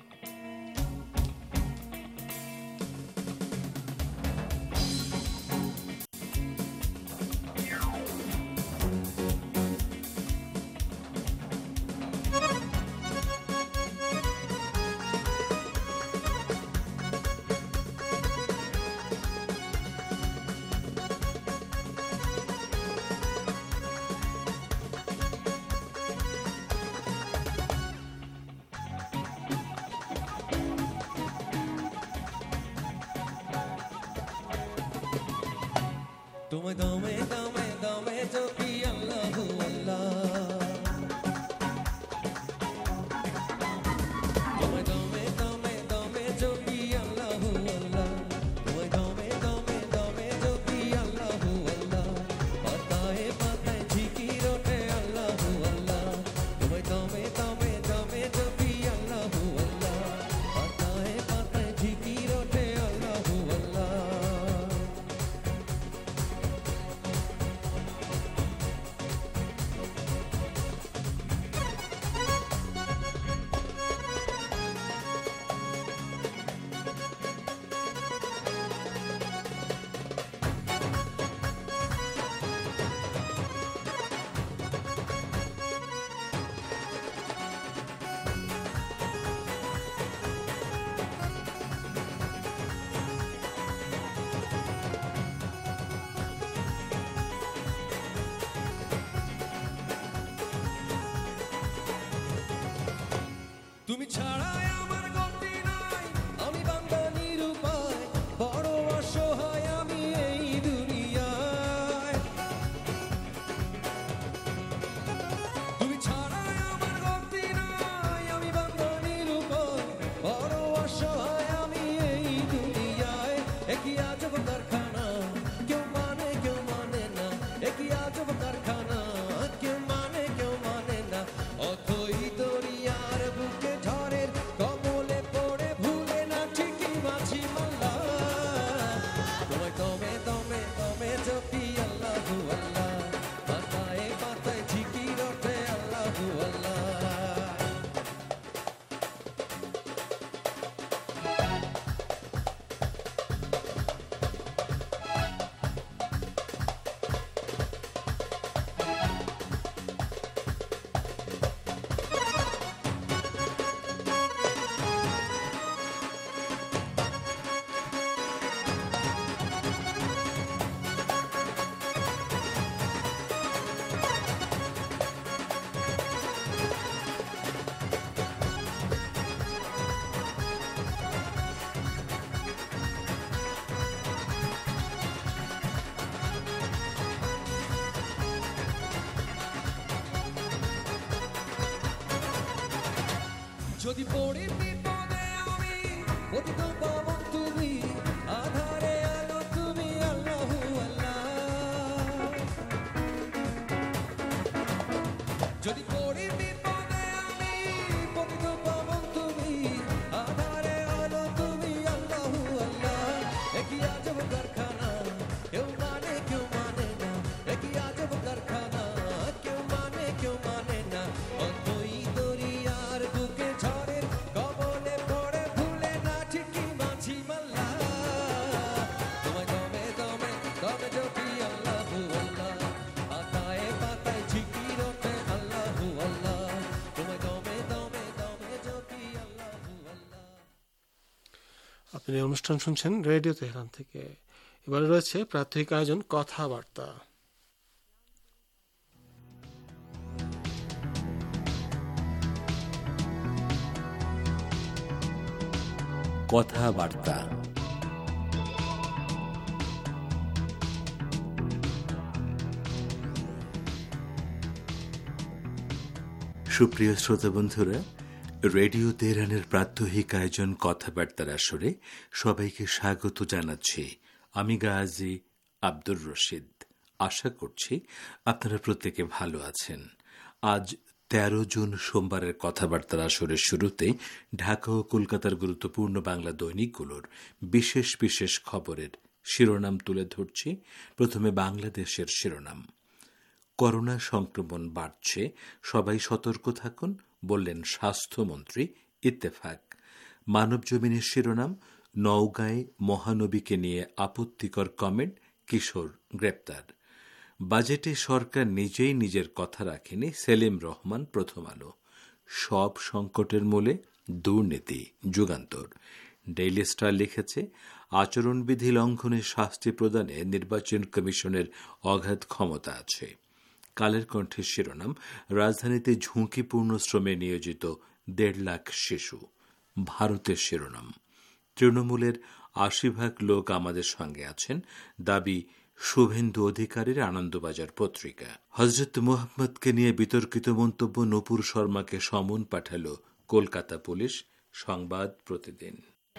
তোমায় দমে দমে দমে জপি আল্লাহু আল্লাহ, তোমায় দমে দমে দমে জপি আল্লাহু আল্লাহ, তোমায় দমে দমে দমে জপি আল্লাহু আল্লাহ, পাতায় পাতায় ঝিকির ওঠে আল্লাহু আল্লাহ, তোমায় দমে দমে দমে জপি আল্লাহু আল্লাহ, পাতায় পাতায় ঝিকির ওঠে আল্লাহু আল্লাহ। তুমি ছাড়াই আমার গতি নাই, আমি বান্দা নিরুপায়, বড় অসহায় আমি এই দুনিয়ায়। তুমি ছাড়াই আমার গতি নাই, আমি বান্দা নিরুপায়, বড় অসহায় আমি এই দুনিয়ায়। একই আজব কারখানা, কেউ মানে কেউ মানে না, একই আজব কারখানা, কেউ মানে কেউ মানে না। অথই দরিয়ার বুকে ঝড়ের কমলে যদি পড়ি বিপদে আমি পতিত পাবন তুমি, আধারে আলো তুমি, আল্লাহু আল্লাহ। যদি পড়ি বিপদে আমি পতিত পাবন তুমি, আধারে আলো তুমি, আল্লাহু আল্লাহ। একই আজব কারখানা, কেউ মানে কেউ মানে না, একই আজব কারখানা, কেউ মানে কেউ মানে না। অন্তই দরিয়ার বুকে ঝড়ের কবলে পড়ে ভুলে না ঠিকই মাছি মাল্লা। তোমায় দমে দমে দমে জপি আল্লাহু আল্লাহ, পাতায় পাতায় ঝিকির ওঠে আল্লাহু আল্লাহ। তোমায় দমে দমে দমে জপি আল্লাহু আল্লাহ। আপনি এই অনুষ্ঠান শুনছেন রেডিও তেহরান থেকে। এবারে রয়েছে প্রাত্যহিক আয়োজন কথাবার্তা। কথাবার্তা সুপ্রিয় শ্রোতা বন্ধুরা, রেডিও তেহরানের প্রাত্যহিক আয়োজন কথাবার্তার আসরে সবাইকে স্বাগত জানাচ্ছি। আমি গাজী আব্দুর রশিদ। আশা করছি আপনারা প্রত্যেকে ভালো আছেন। আজ তেরো জুন সোমবারের কথাবার্তার আসরের শুরুতে ঢাকা ও কলকাতার গুরুত্বপূর্ণ বাংলা দৈনিকগুলোর বিশেষ বিশেষ খবরের শিরোনাম তুলে ধরছি। প্রথমে বাংলাদেশের শিরোনাম। করোনা সংক্রমণ বাড়ছে, সবাই সতর্ক থাকুন, বললেন স্বাস্থ্যমন্ত্রী। ইত্তেফাক। মানবজমিনের শিরোনাম, নওগাঁয় মহানবীকে নিয়ে আপত্তিকর কমেন্ট, কিশোর গ্রেপ্তার। বাজেটে সরকার নিজেই নিজের কথা রাখেনি, সেলিম রহমান। প্রথম আলো। সব সংকটের মূলে দুর্নীতি, যুগান্তর। ডেইলি স্টার লিখেছে, আচরণবিধি লঙ্ঘনের শাস্তি প্রদানে নির্বাচন কমিশনের অগাধ ক্ষমতা আছে। কালের কণ্ঠের শিরোনাম, রাজধানীতে ঝুঁকিপূর্ণ শ্রমে নিয়োজিত দেড় লাখ শিশু। ভারতের শিরোনাম, তৃণমূলের আশি ভাগ লোক আমাদের সঙ্গে আছেন, দাবি শুভেন্দু অধিকারীর আনন্দবাজার পত্রিকা। হজরত মোহাম্মদকে নিয়ে বিতর্কিত মন্তব্য, নূপুর শর্মাকে সমন পাঠাল কলকাতা পুলিশ। সংবাদ প্রতিদিন।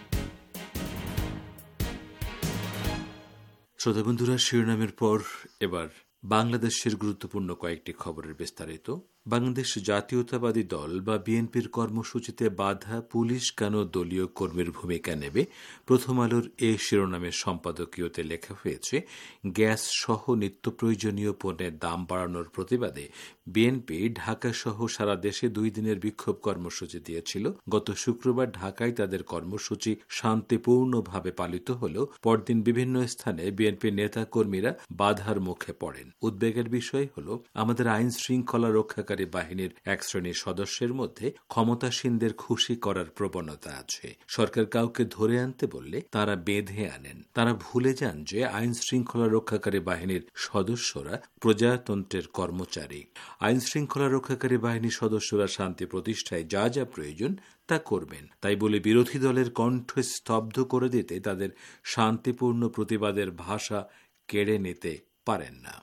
শ্রোতাবন্ধুরা, শিরোনামের পর এবার বাংলাদেশের গুরুত্বপূর্ণ কয়েকটি খবরের বিস্তারিত। বাংলাদেশ জাতীয়তাবাদী দল বা বিএনপির কর্মসূচিতে বাধা, পুলিশ কেন দলীয় কর্মীর ভূমিকা নেবে? প্রথম আলোর এই শিরোনামের সম্পাদকীয়তে লেখা হয়েছে, গ্যাস সহ নিত্য প্রয়োজনীয় পণ্যের দাম বাড়ানোর প্রতিবাদে বিএনপি ঢাকা সহ সারা দেশে দুই দিনের বিক্ষোভ কর্মসূচি দিয়েছিল। গত শুক্রবার ঢাকায় তাদের কর্মসূচি শান্তিপূর্ণভাবে পালিত হলেও পরদিন বিভিন্ন স্থানে বিএনপির নেতা কর্মীরা বাধার মুখে পড়েন। উদ্বেগের বিষয় হল, আমাদের আইন শৃঙ্খলা রক্ষাকারী বাহিনীর এক শ্রেণীর সদস্যের মধ্যে ক্ষমতাসীনদের খুশি করার প্রবণতা আছে। সরকার কাউকে ধরে আনতে বললে তারা বেঁধে আনেন। তারা ভুলে যান যে আইন শৃঙ্খলা রক্ষাকারী বাহিনীর সদস্যরা প্রজাতন্ত্রের কর্মচারী। আইন শৃঙ্খলা রক্ষাকারী বাহিনীর সদস্যরা শান্তি প্রতিষ্ঠায় যা যা প্রয়োজন তা করবেন। তাই বলে বিরোধী দলের কণ্ঠ স্তব্ধ করে দিতে, তাদের শান্তিপূর্ণ প্রতিবাদের ভাষা কেড়ে নিতে পারেন না।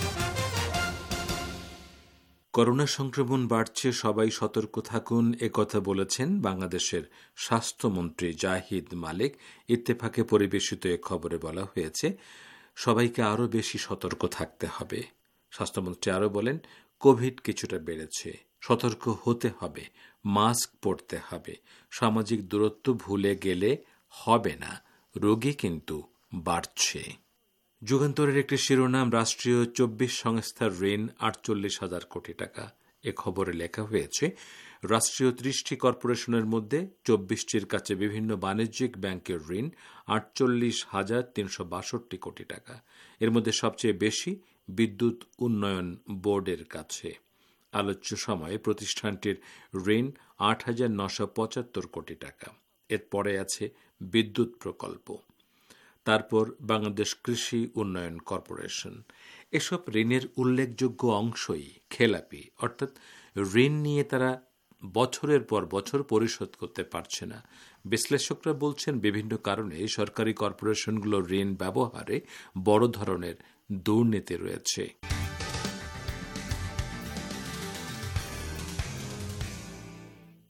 করোনা সংক্রমণ বাড়ছে, সবাই সতর্ক থাকুন, একথা বলেছেন বাংলাদেশের স্বাস্থ্যমন্ত্রী জাহিদ মালিক। ইত্তেফাকে পরিবেশিত এ খবরে বলা হয়েছে, সবাইকে আরও বেশি সতর্ক থাকতে হবে। স্বাস্থ্যমন্ত্রী আরও বলেন, কোভিড কিছুটা বেড়েছে, সতর্ক হতে হবে, মাস্ক পরতে হবে, সামাজিক দূরত্ব ভুলে গেলে হবে না, রোগী কিন্তু বাড়ছে। যুগান্তরের একটি শিরোনাম, রাষ্ট্রীয় চব্বিশ সংস্থার ঋণ আটচল্লিশ হাজার কোটি টাকা। এ খবরে লেখা হয়েছে, রাষ্ট্রীয় ত্রিশটি কর্পোরেশনের মধ্যে চব্বিশটির কাছে বিভিন্ন বাণিজ্যিক ব্যাংকের ঋণ আটচল্লিশ হাজার তিনশো বাষট্টি কোটি টাকা। এর মধ্যে সবচেয়ে বেশি বিদ্যুৎ উন্নয়ন বোর্ডের কাছে। আলোচ্য সময়ে প্রতিষ্ঠানটির ঋণ আট হাজার নশো পঁচাত্তর কোটি টাকা। এরপরে আছে বিদ্যুৎ প্রকল্প, তারপর বাংলাদেশ কৃষি উন্নয়ন কর্পোরেশন। এসব ঋণের উল্লেখযোগ্য অংশই খেলাপি, অর্থাৎ ঋণ নিয়ে তারা বছরের পর বছর পরিশোধ করতে পারছে না। বিশ্লেষকরা বলছেন, বিভিন্ন কারণে সরকারি কর্পোরেশনগুলোর ঋণ ব্যবহারে বড় ধরনের দুর্নীতি রয়েছে।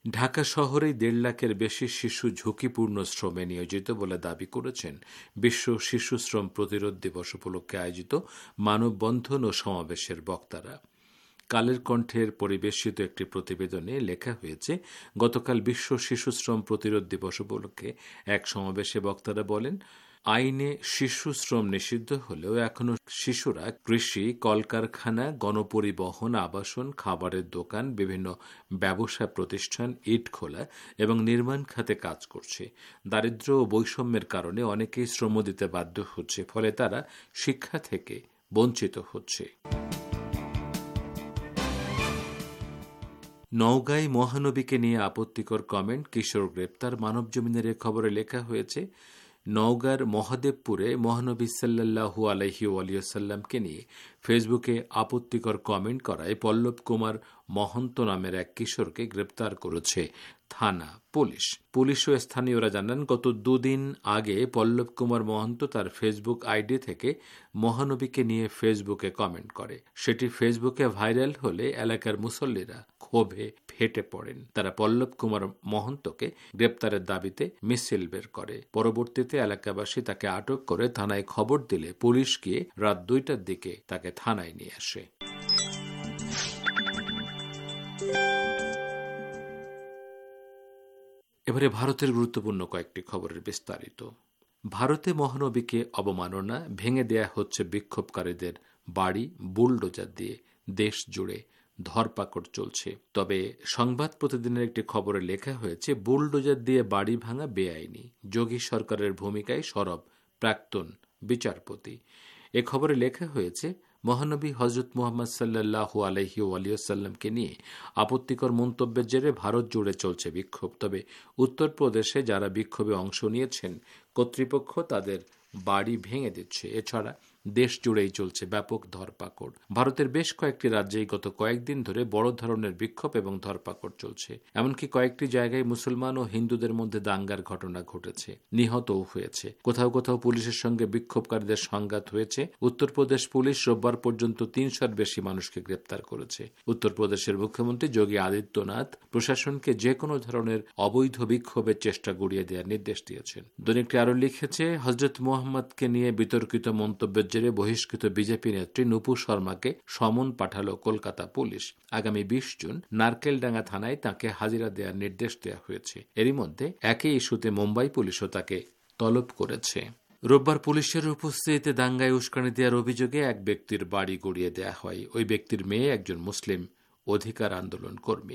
ঢাকা শহরেই দেড় লাখের বেশি শিশু ঝুঁকিপূর্ণ শ্রমে নিয়োজিত বলে দাবি করেছেন বিশ্ব শিশু শ্রম প্রতিরোধ দিবস উপলক্ষে আয়োজিত মানববন্ধন ও সমাবেশের বক্তারা। কালের কণ্ঠের পরিবেশিত একটি প্রতিবেদনে লেখা হয়েছে, গতকাল বিশ্ব শিশু শ্রম প্রতিরোধ দিবস উপলক্ষে এক সমাবেশে বক্তারা বলেন, আইনে শিশু শ্রম নিষিদ্ধ হলেও এখনো শিশুরা কৃষি, কলকারখানা, গণপরিবহন, আবাসন, খাবারের দোকান, বিভিন্ন ব্যবসা প্রতিষ্ঠান, ইট খোলা এবং নির্মাণ খাতে কাজ করছে। দারিদ্র্য ও বৈষম্যের কারণে অনেকেই শ্রম দিতে বাধ্য হচ্ছে, ফলে তারা শিক্ষা থেকে বঞ্চিত হচ্ছে। নওগাঁয় মহানবীকে নিয়ে আপত্তিকর কমেন্ট, কিশোর গ্রেপ্তার। মানবজমিনের এ খবরে লেখা হয়েছে, নওগাঁর মহাদেবপুরে মহানবী সাল্লাল্লাহু আলাইহি ওয়াসাল্লামকে নিয়ে ফেসবুকে আপত্তিকর কমেন্ট করায় পল্লব কুমার মহন্ত নামের এক কিশোরকে গ্রেপ্তার করেছে থানা পুলিশ। পুলিশ ও স্থানীয়রা জানান, গত দুদিন আগে পল্লব কুমার মহন্ত তার ফেসবুক আইডি থেকে মহানবীকে নিয়ে ফেসবুকে কমেন্ট করে। সেটি ফেসবুকে ভাইরাল হলে এলাকার মুসল্লিরা ক্ষোভে ফেটে পড়েন। তারা পল্লব কুমার মহন্তকে গ্রেপ্তারের দাবিতে মিছিল বের করে। পরবর্তীতে এলাকাবাসী তাকে আটক করে থানায় খবর দিলে পুলিশ গিয়ে রাত দুইটার দিকে তাকে থানায় নিয়ে আসে। এবারে ভারতের গুরুত্বপূর্ণ কয়েকটি খবরের বিস্তারিত। ভারতে মহানবীকে অবমাননা, ভেঙে দেয়া হচ্ছে বিক্ষোভকারীদের বাড়ি বুলডোজার দিয়ে, দেশ জুড়ে ধরপাকড় চলছে। তবে সংবাদ প্রতিদিনের একটি খবরে লেখা হয়েছে, বুলডোজার দিয়ে বাড়ি ভাঙা বেআইনি, যোগী সরকারের ভূমিকায় সরব প্রাক্তন বিচারপতি। এ খবরে লেখা হয়েছে, মহানবী হজরত মুহাম্মদ সাল্লাল্লাহু আলাইহি ওয়াসাল্লামকে নিয়ে আপত্তিকর মন্তব্যের জেরে ভারত জুড়ে চলছে বিক্ষোভ। তবে উত্তরপ্রদেশে যারা বিক্ষোভে অংশ নিয়েছেন, কর্তৃপক্ষ তাদের বাড়ি ভেঙে দিচ্ছে। এছাড়া দেশ জুড়েই চলছে ব্যাপক ধরপাকড়। ভারতের বেশ কয়েকটি রাজ্যেই গত কয়েকদিন ধরে বড় ধরনের বিক্ষোভ এবং ধরপাকড় চলছে। এমনকি কয়েকটি জায়গায় মুসলমান ও হিন্দুদের মধ্যে দাঙ্গার ঘটনা ঘটেছে, নিহতও হয়েছে। কোথাও কোথাও পুলিশের সঙ্গে বিক্ষোভকারীদের সংঘাত হয়েছে। উত্তরপ্রদেশ পুলিশ রোববার পর্যন্ত তিনশোর বেশি মানুষকে গ্রেপ্তার করেছে। উত্তরপ্রদেশের মুখ্যমন্ত্রী যোগী আদিত্যনাথ প্রশাসনকে যে কোনো ধরনের অবৈধ বিক্ষোভের চেষ্টা গুড়িয়ে দেওয়ার নির্দেশ দিয়েছেন। দৈনিকটি আরও লিখেছে, হজরত মুহাম্মদকে নিয়ে বিতর্কিত মন্তব্যের জেরে বহিষ্কৃত বিজেপি নেত্রী নুপুর শর্মাকে সমন পাঠালো কলকাতা পুলিশ। আগামী বিশ জুন নারকেলডাঙ্গা থানায় তাকে হাজিরা দেওয়ার নির্দেশ দেওয়া হয়েছে। এরই মধ্যে একই ইস্যুতে মুম্বাই পুলিশও তাকে তলব করেছে। রোববার পুলিশের উপস্থিতিতে দাঙ্গায় উস্কানি দেওয়ার অভিযোগে এক ব্যক্তির বাড়ি গড়িয়ে দেওয়া হয়। ওই ব্যক্তির মেয়ে একজন মুসলিম অধিকার আন্দোলন কর্মী।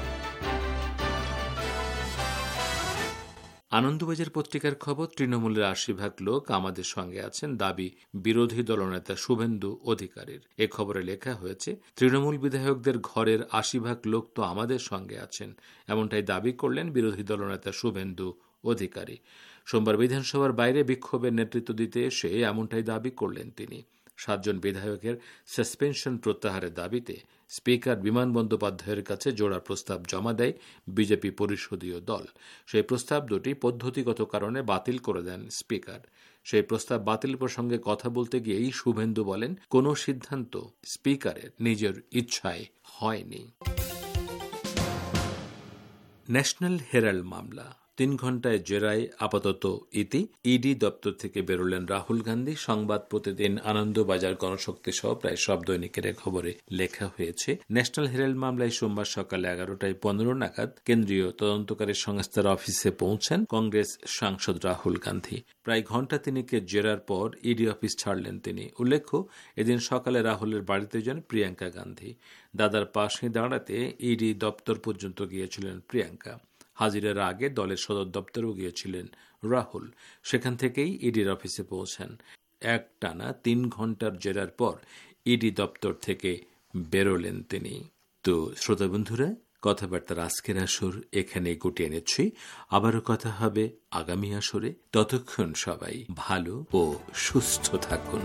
আনন্দবাজার পত্রিকার খবর, তৃণমূলের আশি ভাগ লোক আমাদের সঙ্গে আছেন, দাবি বিরোধী দলনেতা শুভেন্দু অধিকারীর। এ খবরে লেখা হয়েছে, তৃণমূল বিধায়কদের ঘরের আশি ভাগ লোক তো আমাদের সঙ্গে আছেন, এমনটাই দাবি করলেন বিরোধী দলনেতা শুভেন্দু অধিকারী। সোমবার বিধানসভার বাইরে বিক্ষোভের নেতৃত্ব দিতে এসে এমনটাই দাবি করলেন তিনি। সাতজন বিধায়কের সাসপেনশন প্রত্যাহারের দাবিতে স্পিকার বিমান বন্দ্যোপাধ্যায়ের কাছে জোড়া প্রস্তাব জমা দেয় বিজেপি পরিষদীয় দল। সেই প্রস্তাব দুটি পদ্ধতিগত কারণে বাতিল করে দেন স্পিকার। সেই প্রস্তাব বাতিল প্রসঙ্গে কথা বলতে গিয়েই শুভেন্দু বলেন, কোনো সিদ্ধান্ত স্পিকারের নিজের ইচ্ছায় হয়নি। ন্যাশনাল হেরাল্ড মামলা তিন ঘণ্টায় জেরায় আপাতত ইতি। ইডি দপ্তর থেকে বেরোলেন রাহুল গান্ধী। সংবাদ প্রতিদিন, আনন্দবাজার, গণশক্তি সহ প্রায় সব দৈনিকের খবরে লেখা হয়েছে, ন্যাশনাল হেরাল্ড মামলায় সোমবার সকালে এগারোটায় পনেরো নাগাদ কেন্দ্রীয় তদন্তকারী সংস্থার অফিসে পৌঁছান কংগ্রেস সাংসদ রাহুল গান্ধী। প্রায় ঘণ্টা তিনেকের জেরার পর ইডি অফিস ছাড়লেন তিনি। উল্লেখ্য, এদিন সকালে রাহুলের বাড়িতে যান প্রিয়াঙ্কা গান্ধী। দাদার পাশে দাঁড়াতে ইডি দপ্তর পর্যন্ত গিয়েছিলেন প্রিয়াঙ্কা। হাজিরার আগে দলের সদর দপ্তরেও গিয়েছিলেন রাহুল। সেখান থেকেই ইডির অফিসে পৌঁছান। এক টানা তিন ঘন্টার জেরার পর ইডি দপ্তর থেকে বেরোলেন তিনি। তো শ্রোতা বন্ধুরা, কথাবার্তার আজকের আসর এখানে গুটিয়ে নিচ্ছি। আবারও কথা হবে আগামী আসরে। ততক্ষণ সবাই ভালো ও সুস্থ থাকুন।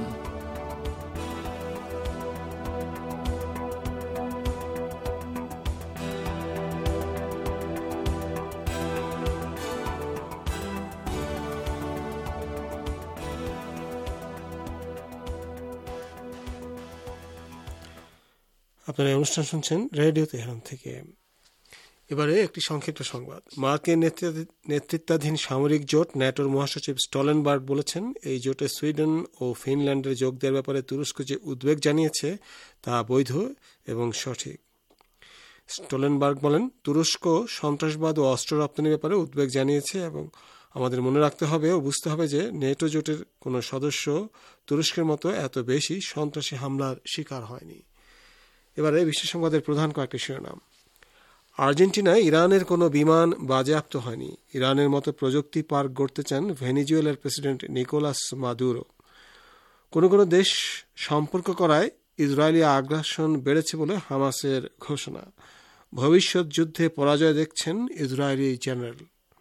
আপনারা অনুষ্ঠান শুনছেন রেডিও তেহরান থেকে। এবারে একটি সংক্ষিপ্ত সংবাদ। মার্কিন নেতৃত্বাধীন সামরিক জোট ন্যাটোর মহাসচিব স্টলেনবার্গ বলেছেন, এই জোটে সুইডেন ও ফিনল্যান্ডের যোগ দেওয়ার ব্যাপারে তুরস্ক যে উদ্বেগ জানিয়েছে তা বৈধ এবং সঠিক। স্টলেনবার্গ বলেন, তুরস্ক সন্ত্রাসবাদ ও অস্ত্র রপ্তানির ব্যাপারে উদ্বেগ জানিয়েছে এবং আমাদের মনে রাখতে হবে ও বুঝতে হবে যে নেটো জোটের কোনো সদস্য তুরস্কের মতো এত বেশি সন্ত্রাসী হামলার শিকার হয়নি। এবারে বিশ্ব সংবাদের প্রধান কয়েকটি শিরোনাম। আর্জেন্টিনায় ইরানের কোনো বিমান বাজেয়াপ্ত হয়নি। ইরানের মতো প্রযুক্তি পার্ক গড়তে চান ভেনিজুয়েলার প্রেসিডেন্ট নিকোলাস মাদুরো। কোনো কোনো দেশ সম্পর্ক করায় ইসরায়েলি আগ্রাসন বেড়েছে বলে হামাসের ঘোষণা। ভবিষ্যৎ যুদ্ধে পরাজয় দেখছেন ইসরায়েলি জেনারেল।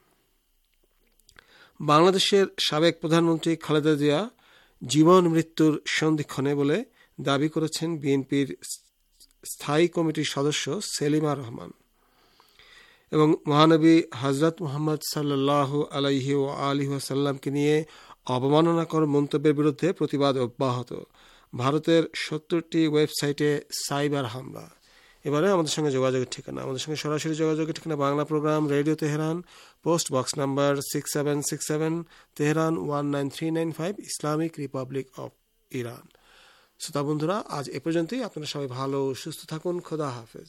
বাংলাদেশের সাবেক প্রধানমন্ত্রী খালেদা জিয়া জীবন মৃত্যুর সন্ধিক্ষণে বলে দাবি করেছেন বিএনপির স্থায়ী কমিটির সদস্য সেলিমা রহমান। এবং মহানবী হজরত মুহাম্মদ সাল্লাল্লাহু আলাইহি ওয়া আলিহি ওয়াসাল্লামকে নিয়ে অবমাননাকর মন্তব্যের বিরুদ্ধে প্রতিবাদ অব্যাহত। ভারতের সত্তরটি ওয়েবসাইটে সাইবার হামলা। এবারে আমাদের সঙ্গে যোগাযোগের ঠিকানা। আমাদের সঙ্গে সরাসরি যোগাযোগের ঠিকানা Bangla program, radio Tehran, post box number six seven six seven, Tehran one nine three nine five, Islamic Republic of Iran. শ্রোতা বন্ধুরা, আজ এ পর্যন্তই। আপনারা সবাই ভালো সুস্থ থাকুন। খোদা হাফেজ।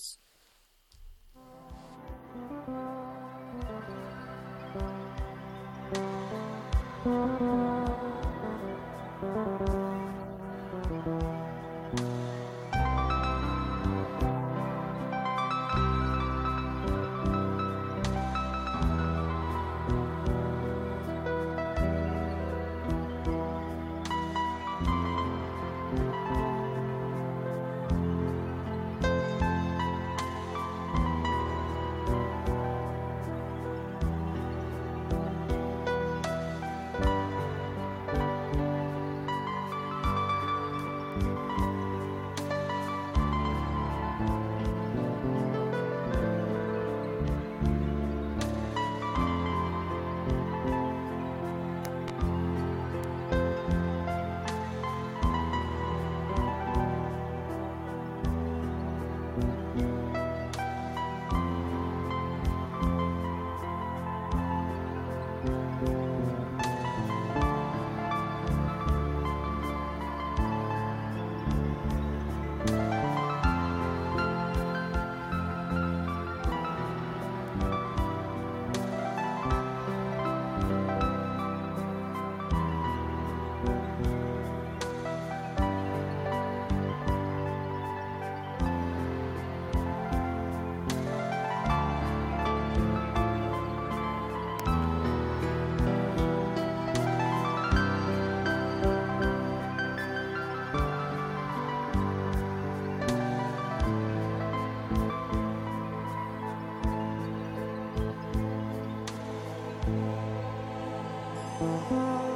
Thank you.